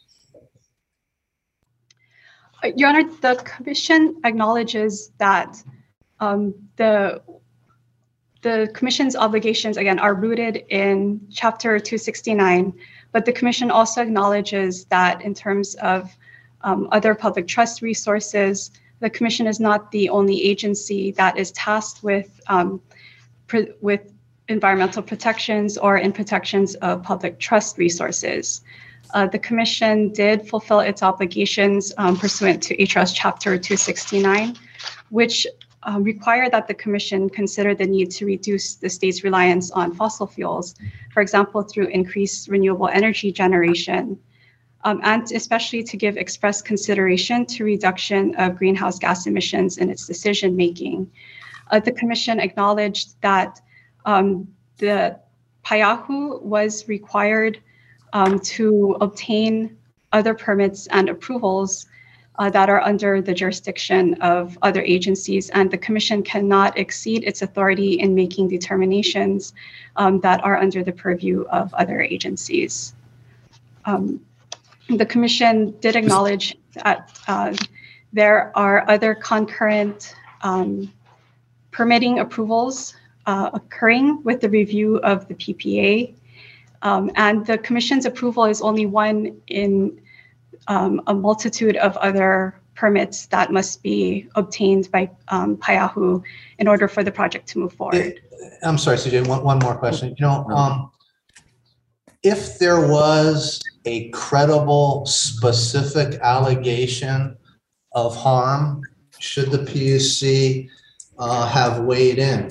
Your Honor, the Commission acknowledges that um, the the Commission's obligations, again, are rooted in Chapter two sixty-nine, but the Commission also acknowledges that in terms of um, other public trust resources, the Commission is not the only agency that is tasked with um, pr- with environmental protections or in protections of public trust resources. Uh, the Commission did fulfill its obligations um, pursuant to H R S Chapter two sixty-nine, which uh, require that the Commission consider the need to reduce the state's reliance on fossil fuels, for example, through increased renewable energy generation, um, and especially to give express consideration to reduction of greenhouse gas emissions in its decision-making. Uh, the Commission acknowledged that um, the Paiahu was required Um, to obtain other permits and approvals uh, that are under the jurisdiction of other agencies, and the Commission cannot exceed its authority in making determinations um, that are under the purview of other agencies. Um, the Commission did acknowledge that uh, there are other concurrent um, permitting approvals uh, occurring with the review of the P P A. Um, and the Commission's approval is only one in um, a multitude of other permits that must be obtained by um, Paiahu in order for the project to move forward. I'm sorry, C J, one, one more question. You know, um, if there was a credible, specific allegation of harm, should the P U C uh, have weighed in?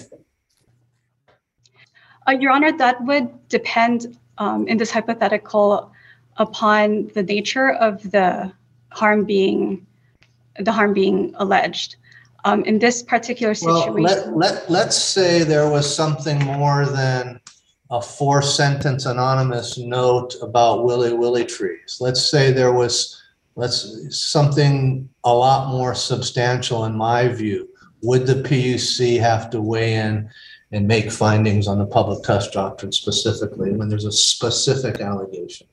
Uh, Your Honor, that would depend um, in this hypothetical upon the nature of the harm being the harm being alleged. Um, in this particular situation, well, let, let, let's say there was something more than a four-sentence anonymous note about willy willy trees. Let's say there was let's something a lot more substantial in my view. Would the P U C have to weigh in and make findings on the public trust doctrine specifically when there's a specific allegation?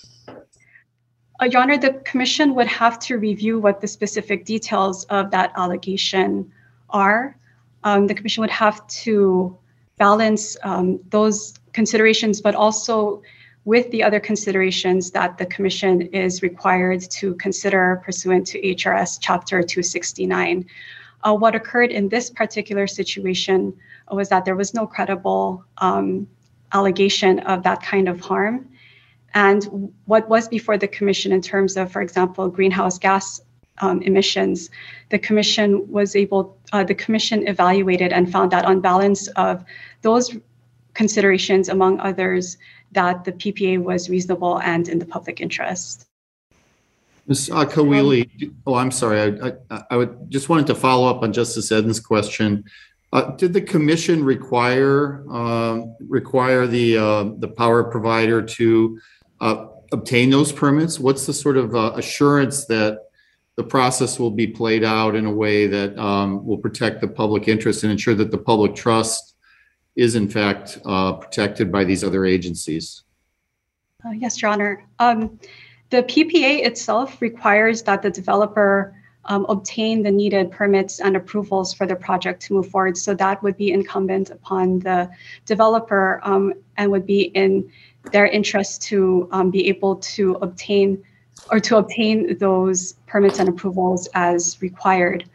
Uh, Your Honor, the Commission would have to review what the specific details of that allegation are. Um, the Commission would have to balance um, those considerations, but also with the other considerations that the Commission is required to consider pursuant to H R S Chapter two sixty-nine. Uh, what occurred in this particular situation was that there was no credible um, allegation of that kind of harm. And what was before the Commission in terms of, for example, greenhouse gas um, emissions, the Commission was able, uh, the Commission evaluated and found that on balance of those considerations, among others, that the P P A was reasonable and in the public interest. Miz Akawili, um, oh, I'm sorry. I, I, I would just wanted to follow up on Justice Eden's question. Uh, did the Commission require uh, require the uh, the power provider to uh, obtain those permits? What's the sort of uh, assurance that the process will be played out in a way that um, will protect the public interest and ensure that the public trust is in fact uh, protected by these other agencies? Uh, yes, Your Honor. Um, the P P A itself requires that the developer um, obtain the needed permits and approvals for the project to move forward. So that would be incumbent upon the developer um, and would be in their interest to um, be able to obtain or to obtain those permits and approvals as required.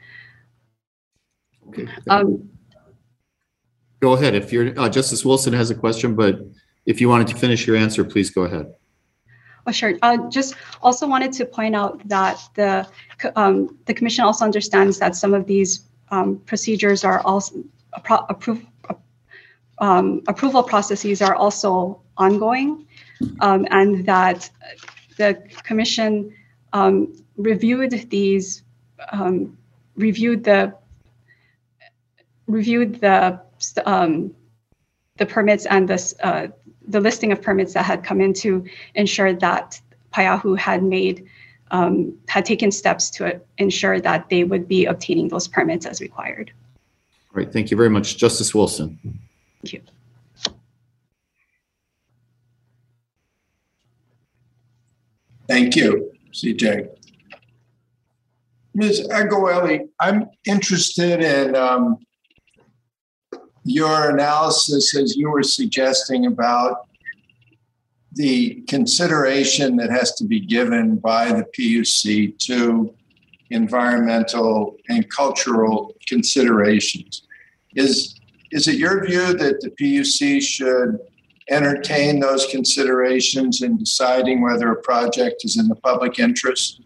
Okay. Um, Go ahead. If you're uh, Justice Wilson has a question, but if you wanted to finish your answer, please go ahead. Oh, sure. Uh, just also wanted to point out that the um, the Commission also understands that some of these um, procedures are also appro approve, um, approval processes are also ongoing, um, and that the Commission um, reviewed these um, reviewed the reviewed the um, the permits and this. Uh, the listing of permits that had come in to ensure that Paiahu had made, um, had taken steps to ensure that they would be obtaining those permits as required. All right, thank you very much. Justice Wilson. Thank you. Thank you, C J. Miz Agoeli, I'm interested in um, your analysis, as you were suggesting, about the consideration that has to be given by the P U C to environmental and cultural considerations. Is, is it your view that the P U C should entertain those considerations in deciding whether a project is in the public interest?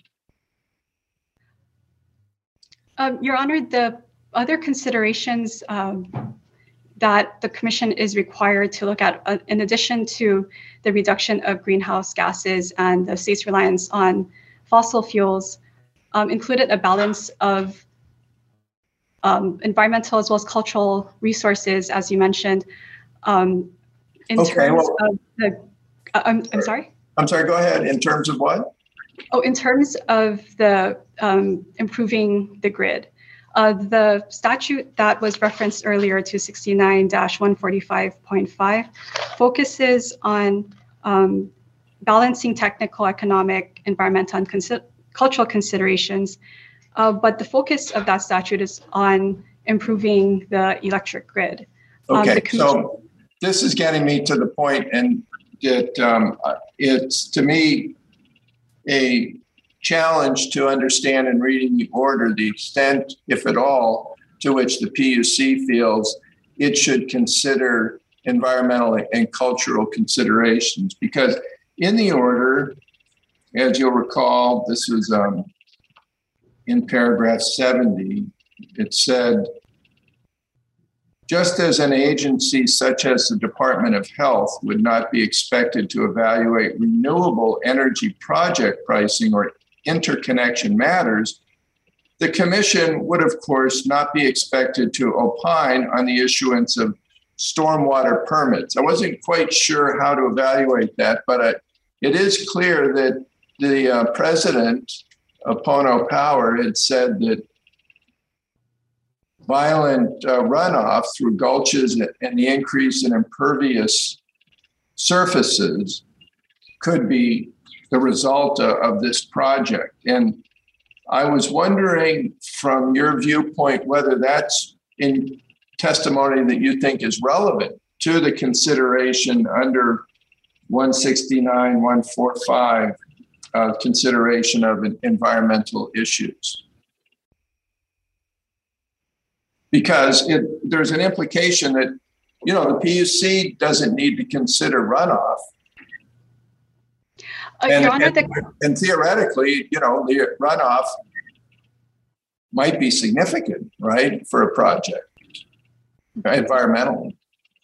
Um, Your Honor, the other considerations um, that the Commission is required to look at, uh, in addition to the reduction of greenhouse gases and the state's reliance on fossil fuels, um, included a balance of um, environmental as well as cultural resources, as you mentioned. Um, in okay, terms well, of the, uh, I'm, I'm sorry? I'm sorry, go ahead. In terms of what? Oh, in terms of the um, improving the grid, uh, the statute that was referenced earlier, two sixty-nine dash one forty-five point five, focuses on um, balancing technical, economic, environmental, and consi- cultural considerations. Uh, but the focus of that statute is on improving the electric grid. Um, Okay, the commission- so this is getting me to the point, and it um, it's to me a challenge to understand in reading the order the extent, if at all, to which the P U C feels it should consider environmental and cultural considerations. Because in the order, as you'll recall, this was um, in paragraph seventy, it said, just as an agency such as the Department of Health would not be expected to evaluate renewable energy project pricing or interconnection matters, the commission would, of course, not be expected to opine on the issuance of stormwater permits. I wasn't quite sure how to evaluate that, but I, it is clear that the uh, president of Pono Power had said that violent uh, runoff through gulches and the increase in impervious surfaces could be the result of, of this project. And I was wondering from your viewpoint whether that's in testimony that you think is relevant to the consideration under one sixty-nine, one forty-five, uh, consideration of environmental issues. Because it, there's an implication that, you know, the P U C doesn't need to consider runoff. Uh, and, Your Honor, and, the- and theoretically, you know, the runoff might be significant, right, for a project, environmentally.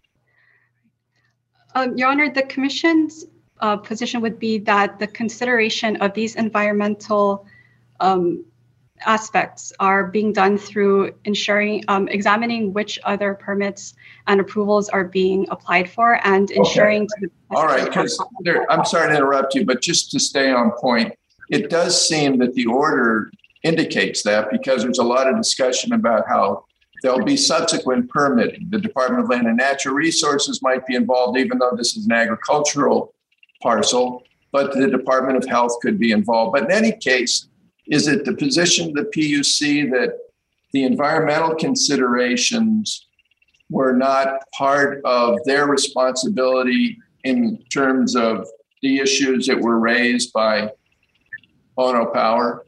Um, Your Honor, the commission's uh, position would be that the consideration of these environmental um, aspects are being done through ensuring, um, examining which other permits and approvals are being applied for, and ensuring. Okay. To the All right, because I'm sorry to interrupt you, but just to stay on point, it does seem that the order indicates that, because there's a lot of discussion about how there'll be subsequent permitting. The Department of Land and Natural Resources might be involved, even though this is an agricultural parcel, but the Department of Health could be involved. But in any case, is it the position of the P U C that the environmental considerations were not part of their responsibility in terms of the issues that were raised by Pono Power?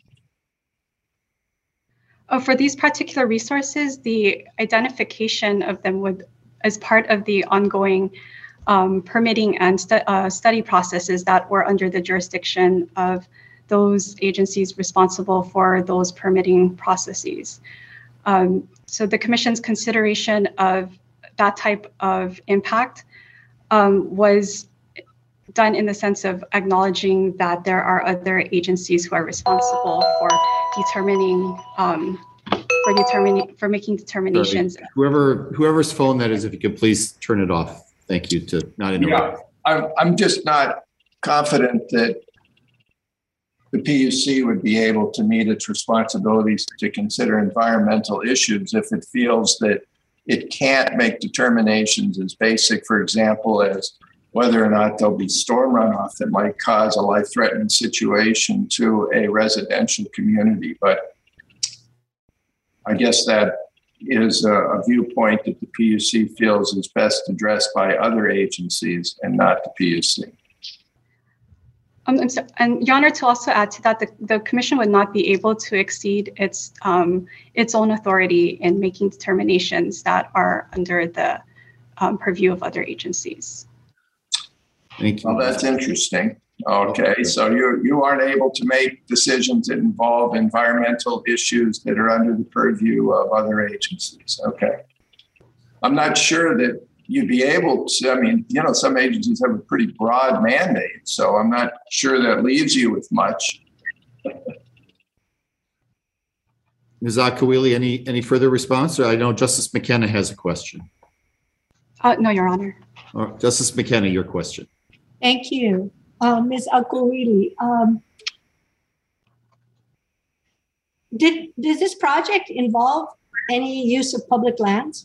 Uh, for these particular resources, the identification of them would, as part of the ongoing um, permitting and stu- uh, study processes that were under the jurisdiction of those agencies responsible for those permitting processes. Um, so the Commission's consideration of that type of impact um, was done in the sense of acknowledging that there are other agencies who are responsible for determining, um, for determining, for making determinations. Sorry. Whoever, whoever's phone that is, if you could please turn it off. Thank you to not interrupt. Yeah, I'm, I'm just not confident that the P U C would be able to meet its responsibilities to consider environmental issues if it feels that it can't make determinations as basic, for example, as whether or not there'll be storm runoff that might cause a life-threatening situation to a residential community. But I guess that is a, a viewpoint that the P U C feels is best addressed by other agencies and not the P U C. Um, I'm sorry, and Your Honor, to also add to that, the, the Commission would not be able to exceed its um, its own authority in making determinations that are under the um, purview of other agencies. Thank you. Well, that's interesting. Okay, so you you aren't able to make decisions that involve environmental issues that are under the purview of other agencies. Okay. I'm not sure that you'd be able to, I mean, you know, some agencies have a pretty broad mandate, so I'm not sure that leaves you with much. Miz Akawili, any, any further response? Or I know Justice McKenna has a question. Uh, no, Your Honor. All right, Justice McKenna, your question. Thank you. Uh, Miz Akawili, um, did does this project involve any use of public lands?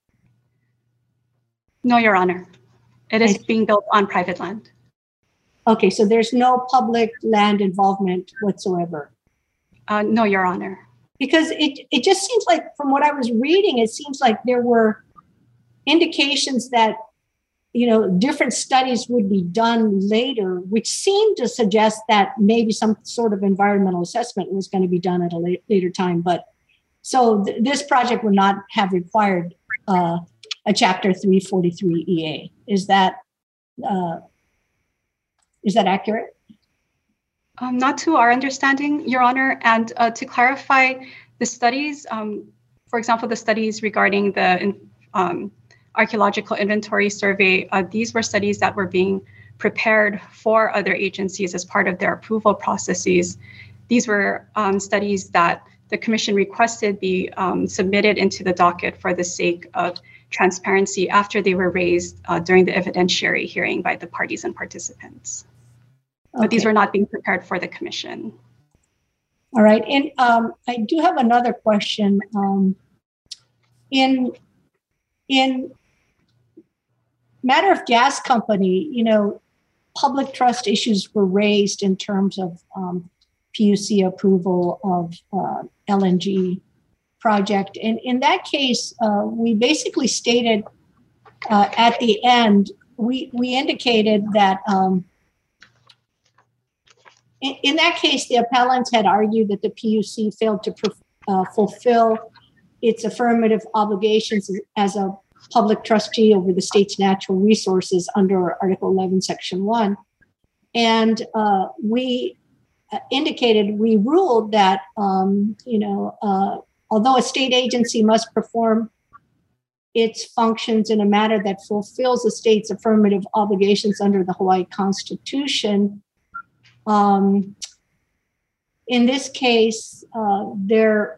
No, Your Honor. It is I- being built on private land. Okay, so there's no public land involvement whatsoever. Uh, no, Your Honor. Because it, it just seems like, from what I was reading, it seems like there were indications that, you know, different studies would be done later, which seemed to suggest that maybe some sort of environmental assessment was going to be done at a la- later time. But so th- this project would not have required uh, a Chapter three forty-three E A. Is that uh, is that accurate? Um, not to our understanding, Your Honor. And uh, to clarify, the studies, um, for example, the studies regarding the um, archaeological inventory survey, uh, these were studies that were being prepared for other agencies as part of their approval processes. These were um, studies that the Commission requested be um, submitted into the docket for the sake of transparency after they were raised uh, during the evidentiary hearing by the parties and participants. But these Okay. were not being prepared for the Commission. All right. And um, I do have another question. Um, in in matter of gas company, you know, public trust issues were raised in terms of um, P U C approval of uh, L N G project. And in that case, uh, we basically stated uh, at the end, we we indicated that um, in, in that case, the appellants had argued that the P U C failed to uh, fulfill its affirmative obligations as a public trustee over the state's natural resources under Article eleven, Section one. And uh, we indicated, we ruled that, um, you know, uh, although a state agency must perform its functions in a manner that fulfills the state's affirmative obligations under the Hawaii Constitution, um, in this case, uh, there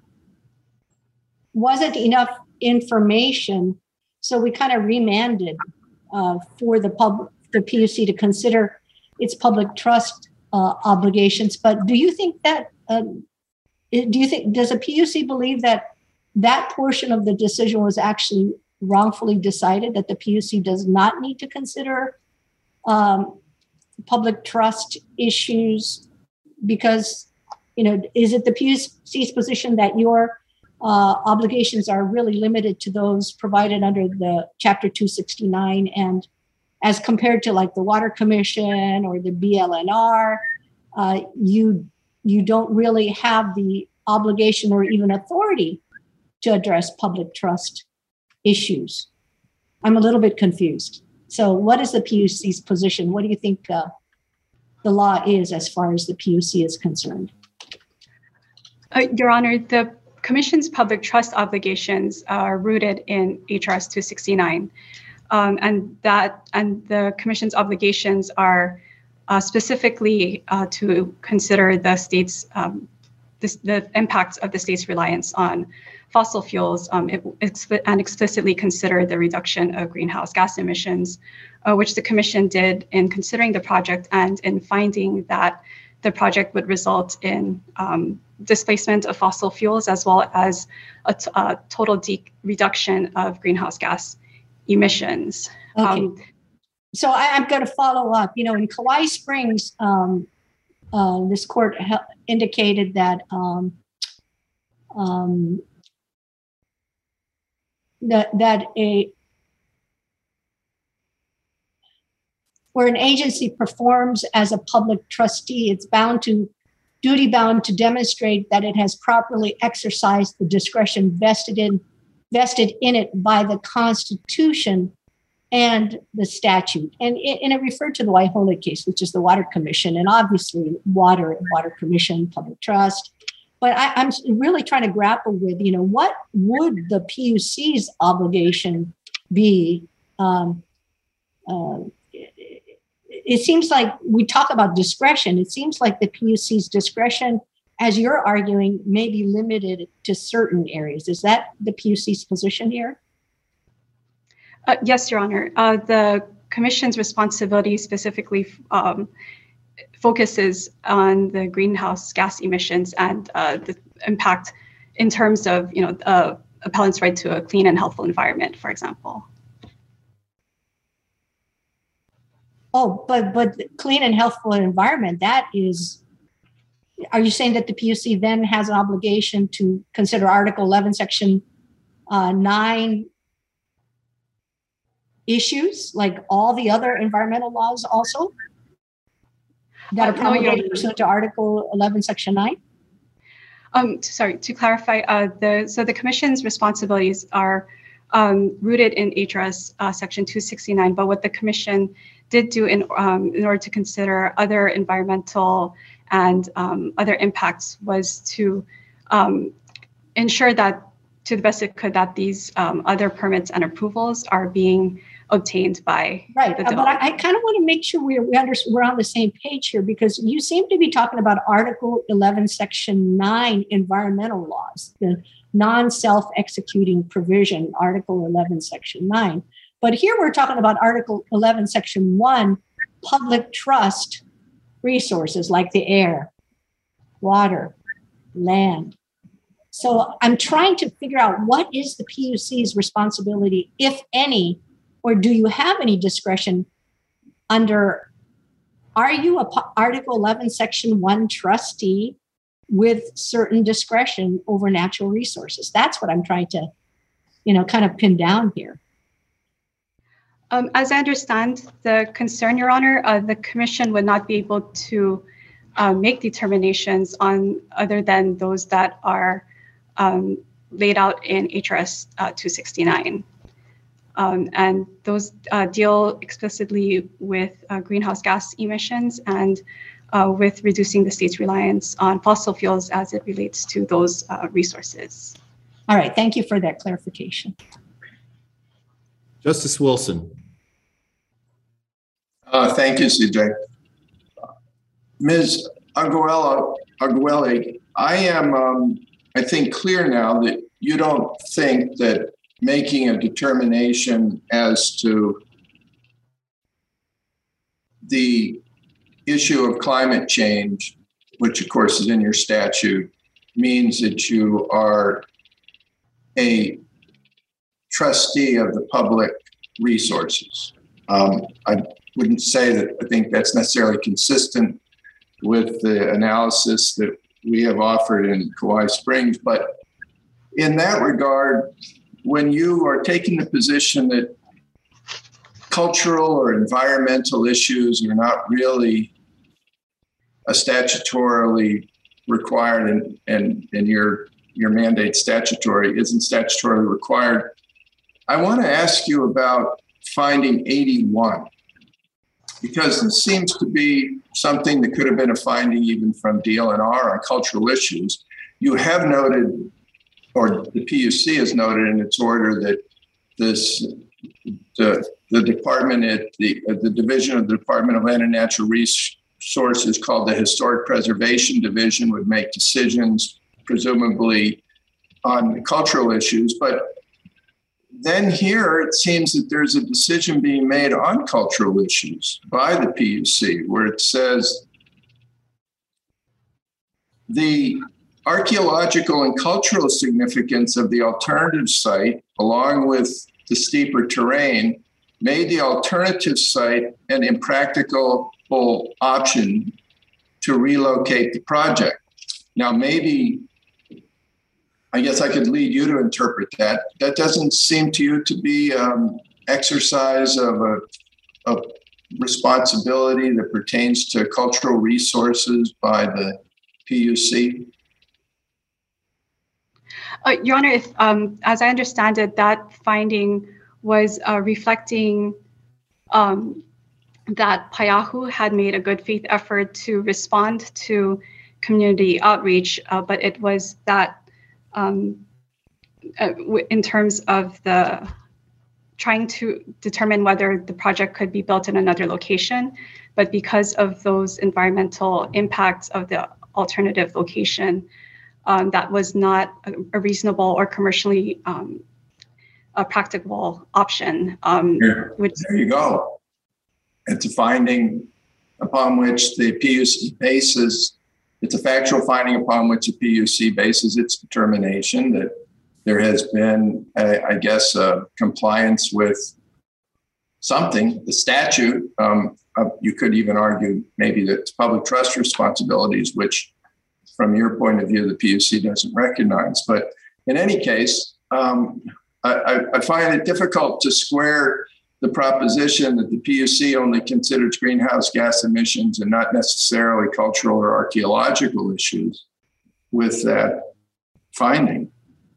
wasn't enough information. So we kind of remanded uh, for the pub, the P U C to consider its public trust uh, obligations. But do you think that, uh, do you think, does the P U C believe that that portion of the decision was actually wrongfully decided, that the P U C does not need to consider um, public trust issues? Because, you know, is it the P U C's position that your Uh, obligations are really limited to those provided under the Chapter two sixty-nine, and as compared to like the Water Commission or the B L N R, uh, you you don't really have the obligation or even authority to address public trust issues? I'm a little bit confused. So what is the P U C's position? What do you think uh, the law is as far as the P U C is concerned? Uh, Your Honor, the Commission's public trust obligations are rooted in H R S two sixty-nine, um, and that and the Commission's obligations are uh, specifically uh, to consider the state's um, this, the impacts of the state's reliance on fossil fuels, um, it, exp- and explicitly consider the reduction of greenhouse gas emissions, uh, which the Commission did in considering the project and in finding that the project would result in um, displacement of fossil fuels as well as a, t- a total de- reduction of greenhouse gas emissions. Okay. Um, so I, I'm going to follow up. You know, in Kauai Springs, um, uh, this court he- indicated that um, um, that that a where an agency performs as a public trustee, it's bound to duty bound to demonstrate that it has properly exercised the discretion vested in vested in it by the Constitution and the statute. And, and it referred to the Waihola case, which is the Water Commission, and obviously water, water commission, public trust. But I, I'm really trying to grapple with, you know, what would the P U C's obligation be? Um, uh, It seems like we talk about discretion. It seems like the P U C's discretion, as you're arguing, may be limited to certain areas. Is that the P U C's position here? uh, yes, Your Honor. Uh, the Commission's responsibility specifically um, focuses on the greenhouse gas emissions and uh, the impact in terms of, you know, uh, appellant's right to a clean and healthful environment, for example. Oh, but but clean and healthful environment, that is, are you saying that the P U C then has an obligation to consider Article eleven, Section uh, nine issues, like all the other environmental laws also that are promulgated pursuant to Article eleven, Section nine? Um, sorry, to clarify, uh, the so the Commission's responsibilities are um, rooted in H R S uh, Section two sixty-nine, but what the Commission did do in um, in order to consider other environmental and um, other impacts was to um, ensure that, to the best it could, that these um, other permits and approvals are being obtained by right. the Uh, but I, I kind of want to make sure we're we under, we're on the same page here, because you seem to be talking about Article eleven, Section nine environmental laws, the non-self-executing provision, Article eleven, Section nine. But here we're talking about Article eleven, Section one, public trust resources like the air, water, land. So I'm trying to figure out, what is the P U C's responsibility, if any, or do you have any discretion under, are you a Article eleven, Section one trustee with certain discretion over natural resources? That's what I'm trying to, you know, kind of pin down here. Um, as I understand the concern, Your Honor, uh, the Commission would not be able to uh, make determinations on other than those that are um, laid out in H R S uh, two sixty-nine. Um, and those uh, deal explicitly with uh, greenhouse gas emissions and uh, with reducing the state's reliance on fossil fuels as it relates to those uh, resources. All right, thank you for that clarification. Justice Wilson. Uh, thank you, C J. Miz Aguela, Agueli, I am, um, I think, clear now that you don't think that making a determination as to the issue of climate change, which of course is in your statute, means that you are a trustee of the public resources. Um, I wouldn't say that I think that's necessarily consistent with the analysis that we have offered in Kauai Springs, but in that regard, when you are taking the position that cultural or environmental issues are not really a statutorily required, and, and, and your, your mandate statutory isn't statutorily required, I want to ask you about finding eighty-one, because this seems to be something that could have been a finding even from D L N R on cultural issues. You have noted, or the P U C has noted in its order, that this the, the department at the, at the division of the Department of Land and Natural Resources called the Historic Preservation Division would make decisions, presumably on cultural issues. But then here it seems that there's a decision being made on cultural issues by the P U C, where it says the archaeological and cultural significance of the alternative site, along with the steeper terrain, made the alternative site an impractical option to relocate the project. Now, maybe, I guess I could lead you to interpret that. That doesn't seem to you to be um, exercise of a, a responsibility that pertains to cultural resources by the P U C? Uh, Your Honor, if, um, as I understand it, that finding was uh, reflecting um, that Paiahu had made a good faith effort to respond to community outreach, uh, but it was that um, uh, w- in terms of the trying to determine whether the project could be built in another location, but because of those environmental impacts of the alternative location, Um, that was not a, a reasonable or commercially um, a practicable option. Um, Here, which, there you go. It's a finding upon which the P U C bases it's a factual finding upon which the P U C bases its determination that there has been, I, I guess, uh, compliance with something, the statute. Um, uh, you could even argue maybe that it's public trust responsibilities, which from your point of view, the P U C doesn't recognize. But in any case, um, I, I find it difficult to square the proposition that the P U C only considers greenhouse gas emissions and not necessarily cultural or archaeological issues with that finding.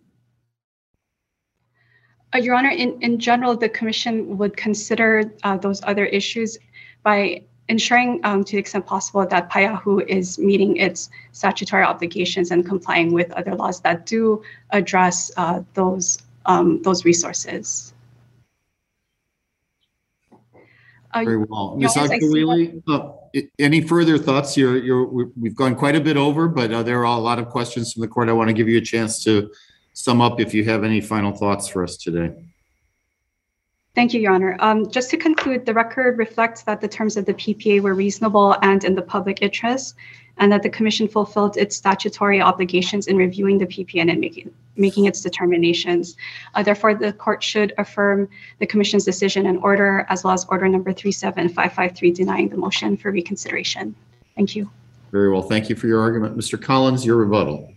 Uh, Your Honor, in, in general, the Commission would consider uh, those other issues by ensuring um, to the extent possible that Paiahu is meeting its statutory obligations and complying with other laws that do address uh, those, um, those resources. Uh, Very well. Miz Akawili, uh, any further thoughts? You're, you're, we've gone quite a bit over, but uh, there are a lot of questions from the court. I want to give you a chance to sum up if you have any final thoughts for us today. Thank you, Your Honor. Um, just to conclude, the record reflects that the terms of the P P A were reasonable and in the public interest, and that the Commission fulfilled its statutory obligations in reviewing the P P A and in making, making its determinations. Uh, therefore, the court should affirm the Commission's decision and order, as well as order number three seven five five three denying the motion for reconsideration. Thank you. Very well. Thank you for your argument. Mister Collins, your rebuttal.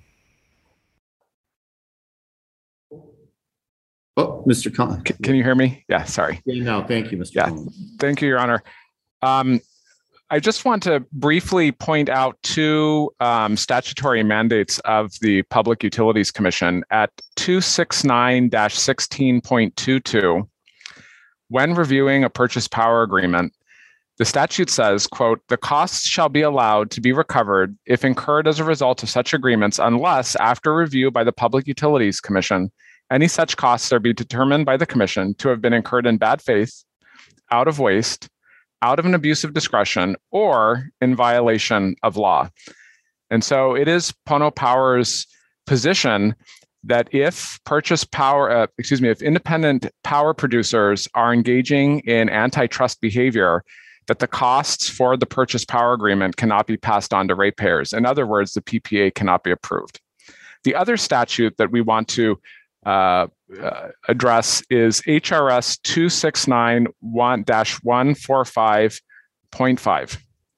Oh, Mister Collins. Can, can you hear me? Yeah, sorry. Yeah, no, thank you, Mister Yeah, Collins. Thank you, Your Honor. Um, I just want to briefly point out two um, statutory mandates of the Public Utilities Commission at two sixty-nine dash sixteen point two two. When reviewing a purchase power agreement, the statute says, quote, the costs shall be allowed to be recovered if incurred as a result of such agreements, unless after review by the Public Utilities Commission, any such costs are be determined by the Commission to have been incurred in bad faith, out of waste, out of an abuse of discretion, or in violation of law. And so it is Pono Power's position that if purchase power, uh, excuse me, if independent power producers are engaging in antitrust behavior, that the costs for the purchase power agreement cannot be passed on to ratepayers. In other words, the P P A cannot be approved. The other statute that we want to Uh, uh, address is H R S two sixty-nine dash one forty-five point five.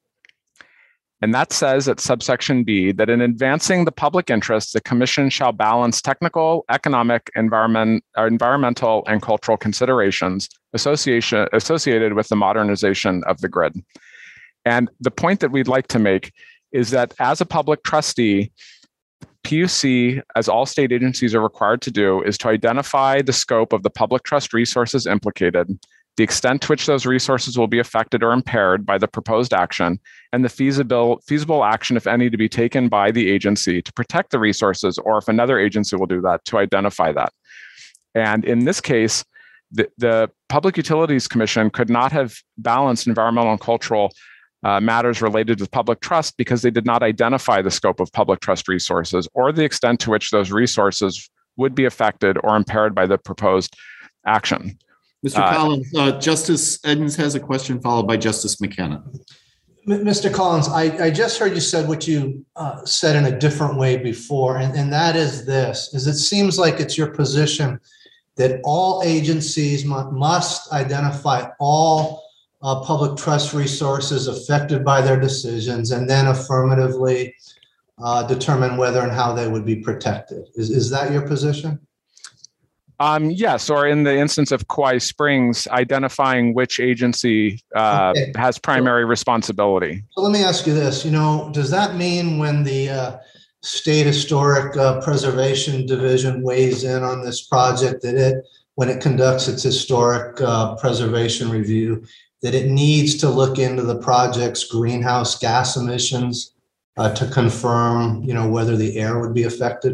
And that says at subsection B that in advancing the public interest, the Commission shall balance technical, economic, environment, or environmental, and cultural considerations association, associated with the modernization of the grid. And the point that we'd like to make is that as a public trustee, P U C, as all state agencies are required to do, is to identify the scope of the public trust resources implicated, the extent to which those resources will be affected or impaired by the proposed action, and the feasible, feasible action, if any, to be taken by the agency to protect the resources, or if another agency will do that, to identify that. And in this case, the, the Public Utilities Commission could not have balanced environmental and cultural Uh, matters related to public trust because they did not identify the scope of public trust resources or the extent to which those resources would be affected or impaired by the proposed action. Mister Uh, Collins, uh, Justice Edens has a question followed by Justice McKenna. M- Mister Collins, I, I just heard you said what you uh, said in a different way before, and, and that is this, is it seems like it's your position that all agencies mu- must identify all Uh, public trust resources affected by their decisions and then affirmatively uh, determine whether and how they would be protected. Is, is that your position? Um, yes, or in the instance of Kauai Springs, identifying which agency uh, Okay. has primary responsibility. So let me ask you this, you know, does that mean when the uh, State Historic uh, Preservation Division weighs in on this project that it, when it conducts its historic uh, preservation review, that it needs to look into the project's greenhouse gas emissions uh, to confirm, you know, whether the air would be affected?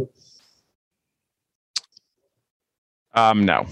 Um, no.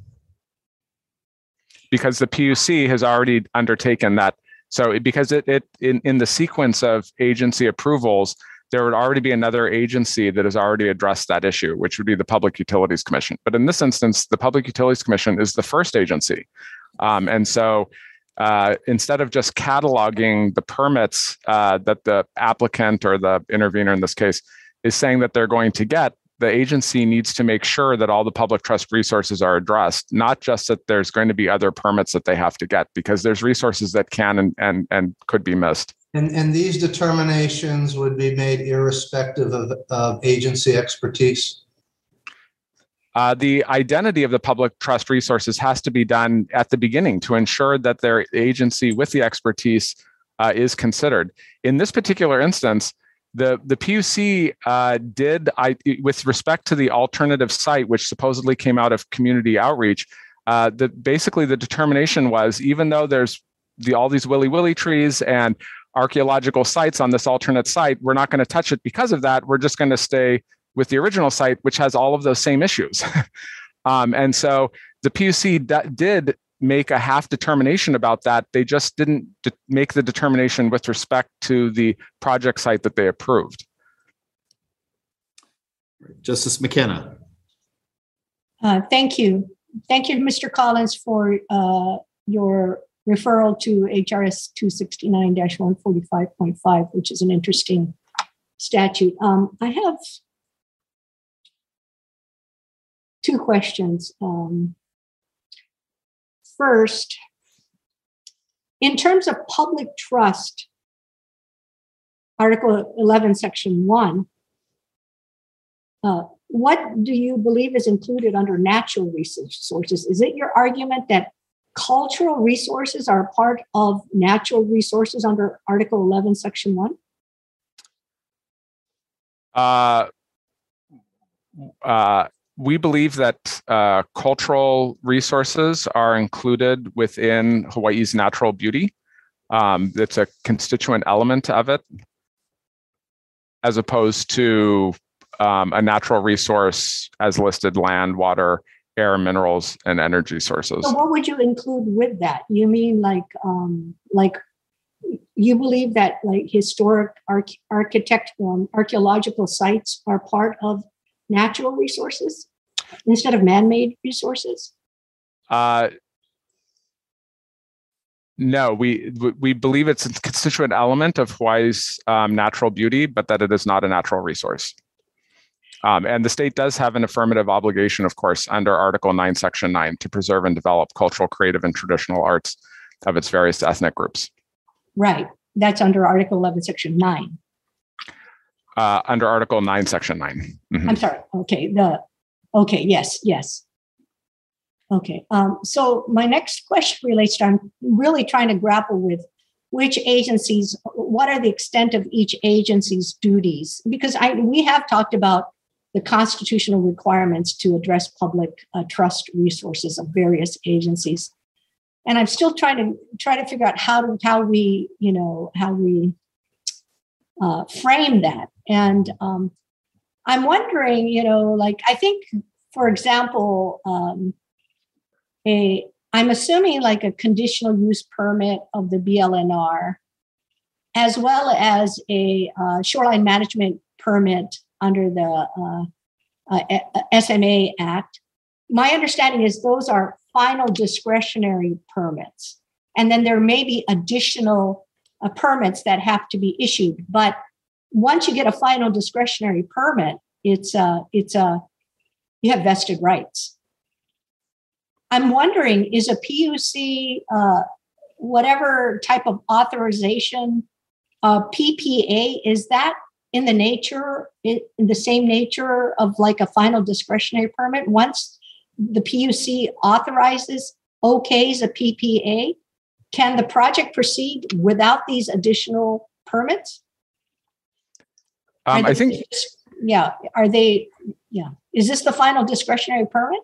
Because the P U C has already undertaken that. So it, because it, it in, in the sequence of agency approvals, there would already be another agency that has already addressed that issue, which would be the Public Utilities Commission. But in this instance, the Public Utilities Commission is the first agency. Um, and so uh, instead of just cataloging the permits uh, that the applicant or the intervener in this case is saying that they're going to get, the agency needs to make sure that all the public trust resources are addressed, not just that there's going to be other permits that they have to get, because there's resources that can and, and, and could be missed. And, and these determinations would be made irrespective of, of agency expertise? Uh, the identity of the public trust resources has to be done at the beginning to ensure that their agency with the expertise uh, is considered. In this particular instance, the, the P U C uh, did, I, with respect to the alternative site, which supposedly came out of community outreach, uh, the, basically the determination was, even though there's the, all these willy willy trees and archaeological sites on this alternate site, we're not going to touch it because of that. We're just going to stay with the original site, which has all of those same issues. um, and so the P U C d- did make a half determination about that. They just didn't de- make the determination with respect to the project site that they approved. Justice McKenna. Uh, thank you. Thank you, Mister Collins, for uh, your referral to H R S two sixty-nine dash one forty-five point five, which is an interesting statute. Um, I have two questions. Um, first, in terms of public trust, Article eleven, Section one, uh, what do you believe is included under natural resources? Is it your argument that cultural resources are a part of natural resources under Article eleven, Section one? Uh, uh, we believe that uh, cultural resources are included within Hawaii's natural beauty. Um, it's a constituent element of it, as opposed to um, a natural resource as listed: land, water, air, minerals, and energy sources. So what would you include with that? You mean like, um, like you believe that like historic arch- architect, um, archaeological sites are part of natural resources instead of man-made resources? Uh, no, we we believe it's a constituent element of Hawaii's um, natural beauty, but that it is not a natural resource. Um, and the state does have an affirmative obligation, of course, under Article nine, Section nine, to preserve and develop cultural, creative, and traditional arts of its various ethnic groups. Right. That's under Article eleven, Section nine. Uh, under Article nine, Section nine. Mm-hmm. I'm sorry. Okay. The okay. Yes. Yes. Okay. Um, so my next question relates to, I'm really trying to grapple with which agencies, what are the extent of each agency's duties? Because I we have talked about the constitutional requirements to address public uh, trust resources of various agencies. And I'm still trying to try to figure out how to, how we, you know, how we uh, frame that. And um, I'm wondering, you know, like, I think, for example, um, a, I'm assuming like a conditional use permit of the B L N R, as well as a uh, shoreline management permit under the uh, uh, S M A Act. My understanding is those are final discretionary permits. And then there may be additional uh, permits that have to be issued. But once you get a final discretionary permit, it's uh, it's a uh, you have vested rights. I'm wondering, is a P U C, uh, whatever type of authorization, uh, P P A, is that in the nature, in the same nature of like a final discretionary permit? Once the P U C authorizes, okays a P P A, can the project proceed without these additional permits? Um, I think, yeah, are they, yeah. Is this the final discretionary permit?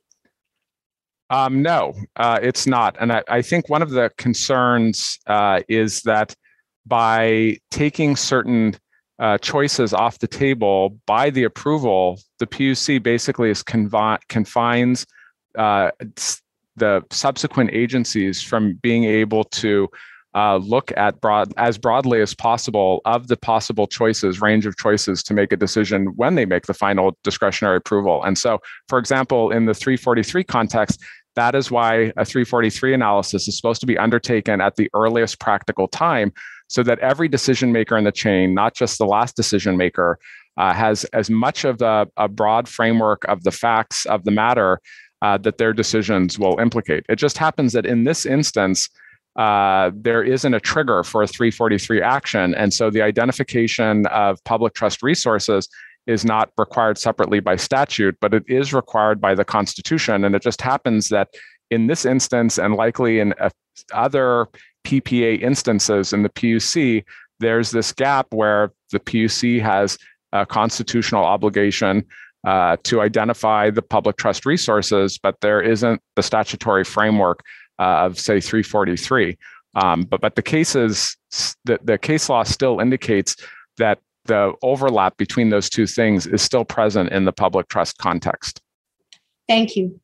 Um, no, uh, it's not. And I, I think one of the concerns uh, is that by taking certain uh, choices off the table by the approval, the P U C basically is confi- confines uh, the subsequent agencies from being able to uh, look at broad as broadly as possible of the possible choices, range of choices to make a decision when they make the final discretionary approval. And so, for example, in the three forty-three context, That is why a three forty-three analysis is supposed to be undertaken at the earliest practical time, so that every decision maker in the chain, not just the last decision maker, uh, has as much of the, a broad framework of the facts of the matter uh, that their decisions will implicate. It just happens that in this instance, uh, there isn't a trigger for a three forty-three action. And so the identification of public trust resources is not required separately by statute, but it is required by the Constitution. And it just happens that in this instance, and likely in uh, other P P A instances in the P U C, there's this gap where the P U C has a constitutional obligation uh, to identify the public trust resources, but there isn't the statutory framework uh, of, say, three forty-three. Um, but but the cases, the, the case law still indicates that the overlap between those two things is still present in the public trust context. Thank you.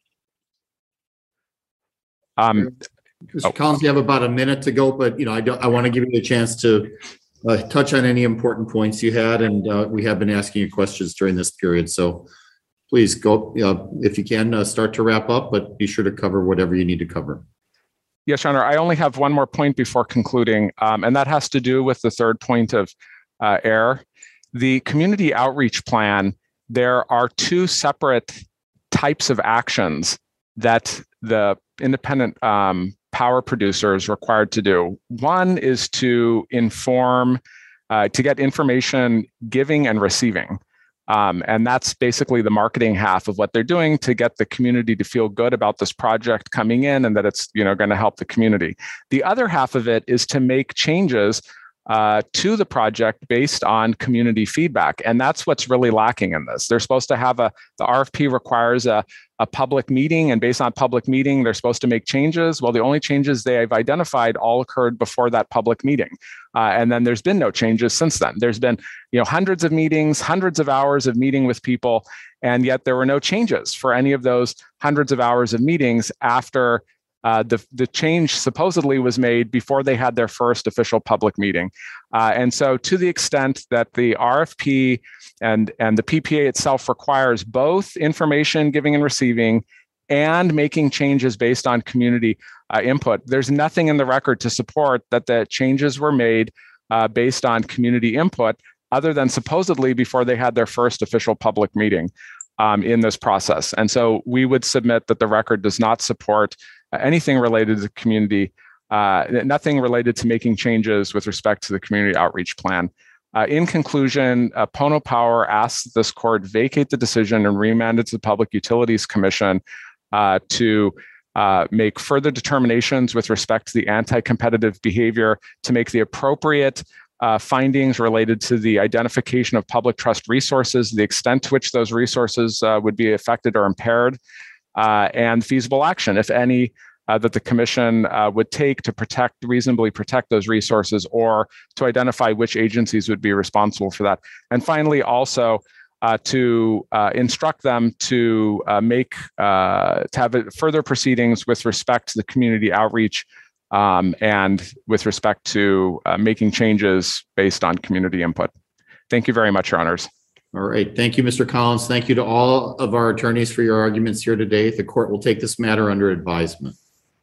Um, Mister Oh. Collins, you have about a minute to go, but you know, I don't, I want to give you a chance to uh, touch on any important points you had, and uh, we have been asking you questions during this period. So please go, uh, if you can, uh, start to wrap up, but be sure to cover whatever you need to cover. Yes, Your Honor, I only have one more point before concluding, um, and that has to do with the third point of uh, error. The community outreach plan, there are two separate types of actions that the independent um, power producers required to do. One is to inform, uh, to get information giving and receiving. Um, and that's basically the marketing half of what they're doing to get the community to feel good about this project coming in and that it's, you know, going to help the community. The other half of it is to make changes uh, to the project based on community feedback. And that's what's really lacking in this. They're supposed to have a, the R F P requires a, a public meeting, and based on public meeting, they're supposed to make changes. Well, the only changes they have identified all occurred before that public meeting. Uh, and then there's been no changes since then. There's been, you know, hundreds of meetings, hundreds of hours of meeting with people, and yet there were no changes for any of those hundreds of hours of meetings after Uh, the, the change supposedly was made before they had their first official public meeting. Uh, and so to the extent that the R F P and, and the P P A itself requires both information giving and receiving and making changes based on community uh, input, there's nothing in the record to support that the changes were made uh, based on community input, other than supposedly before they had their first official public meeting um, in this process. And so we would submit that the record does not support anything related to community, uh, nothing related to making changes with respect to the community outreach plan. Uh, in conclusion, uh, Pono Power asks that this court vacate the decision and remand it to the Public Utilities Commission uh, to uh, make further determinations with respect to the anti-competitive behavior, to make the appropriate uh, findings related to the identification of public trust resources, the extent to which those resources uh, would be affected or impaired, Uh, and feasible action, if any, uh, that the commission uh, would take to protect, reasonably protect those resources, or to identify which agencies would be responsible for that. And finally, also uh, to uh, instruct them to uh, make, uh, to have further proceedings with respect to the community outreach um, and with respect to uh, making changes based on community input. Thank you very much, Your Honors. All right. Thank you, Mister Collins. Thank you to all of our attorneys for your arguments here today. The court will take this matter under advisement.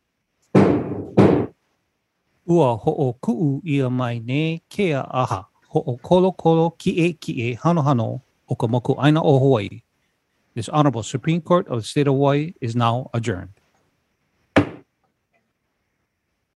Ua ho'oku'u ia mai ne kea aha. Ho'okolokolo ki'e ki'e hano hano o ka moku aina o Hawaii. This Honorable Supreme Court of the State of Hawaii is now adjourned.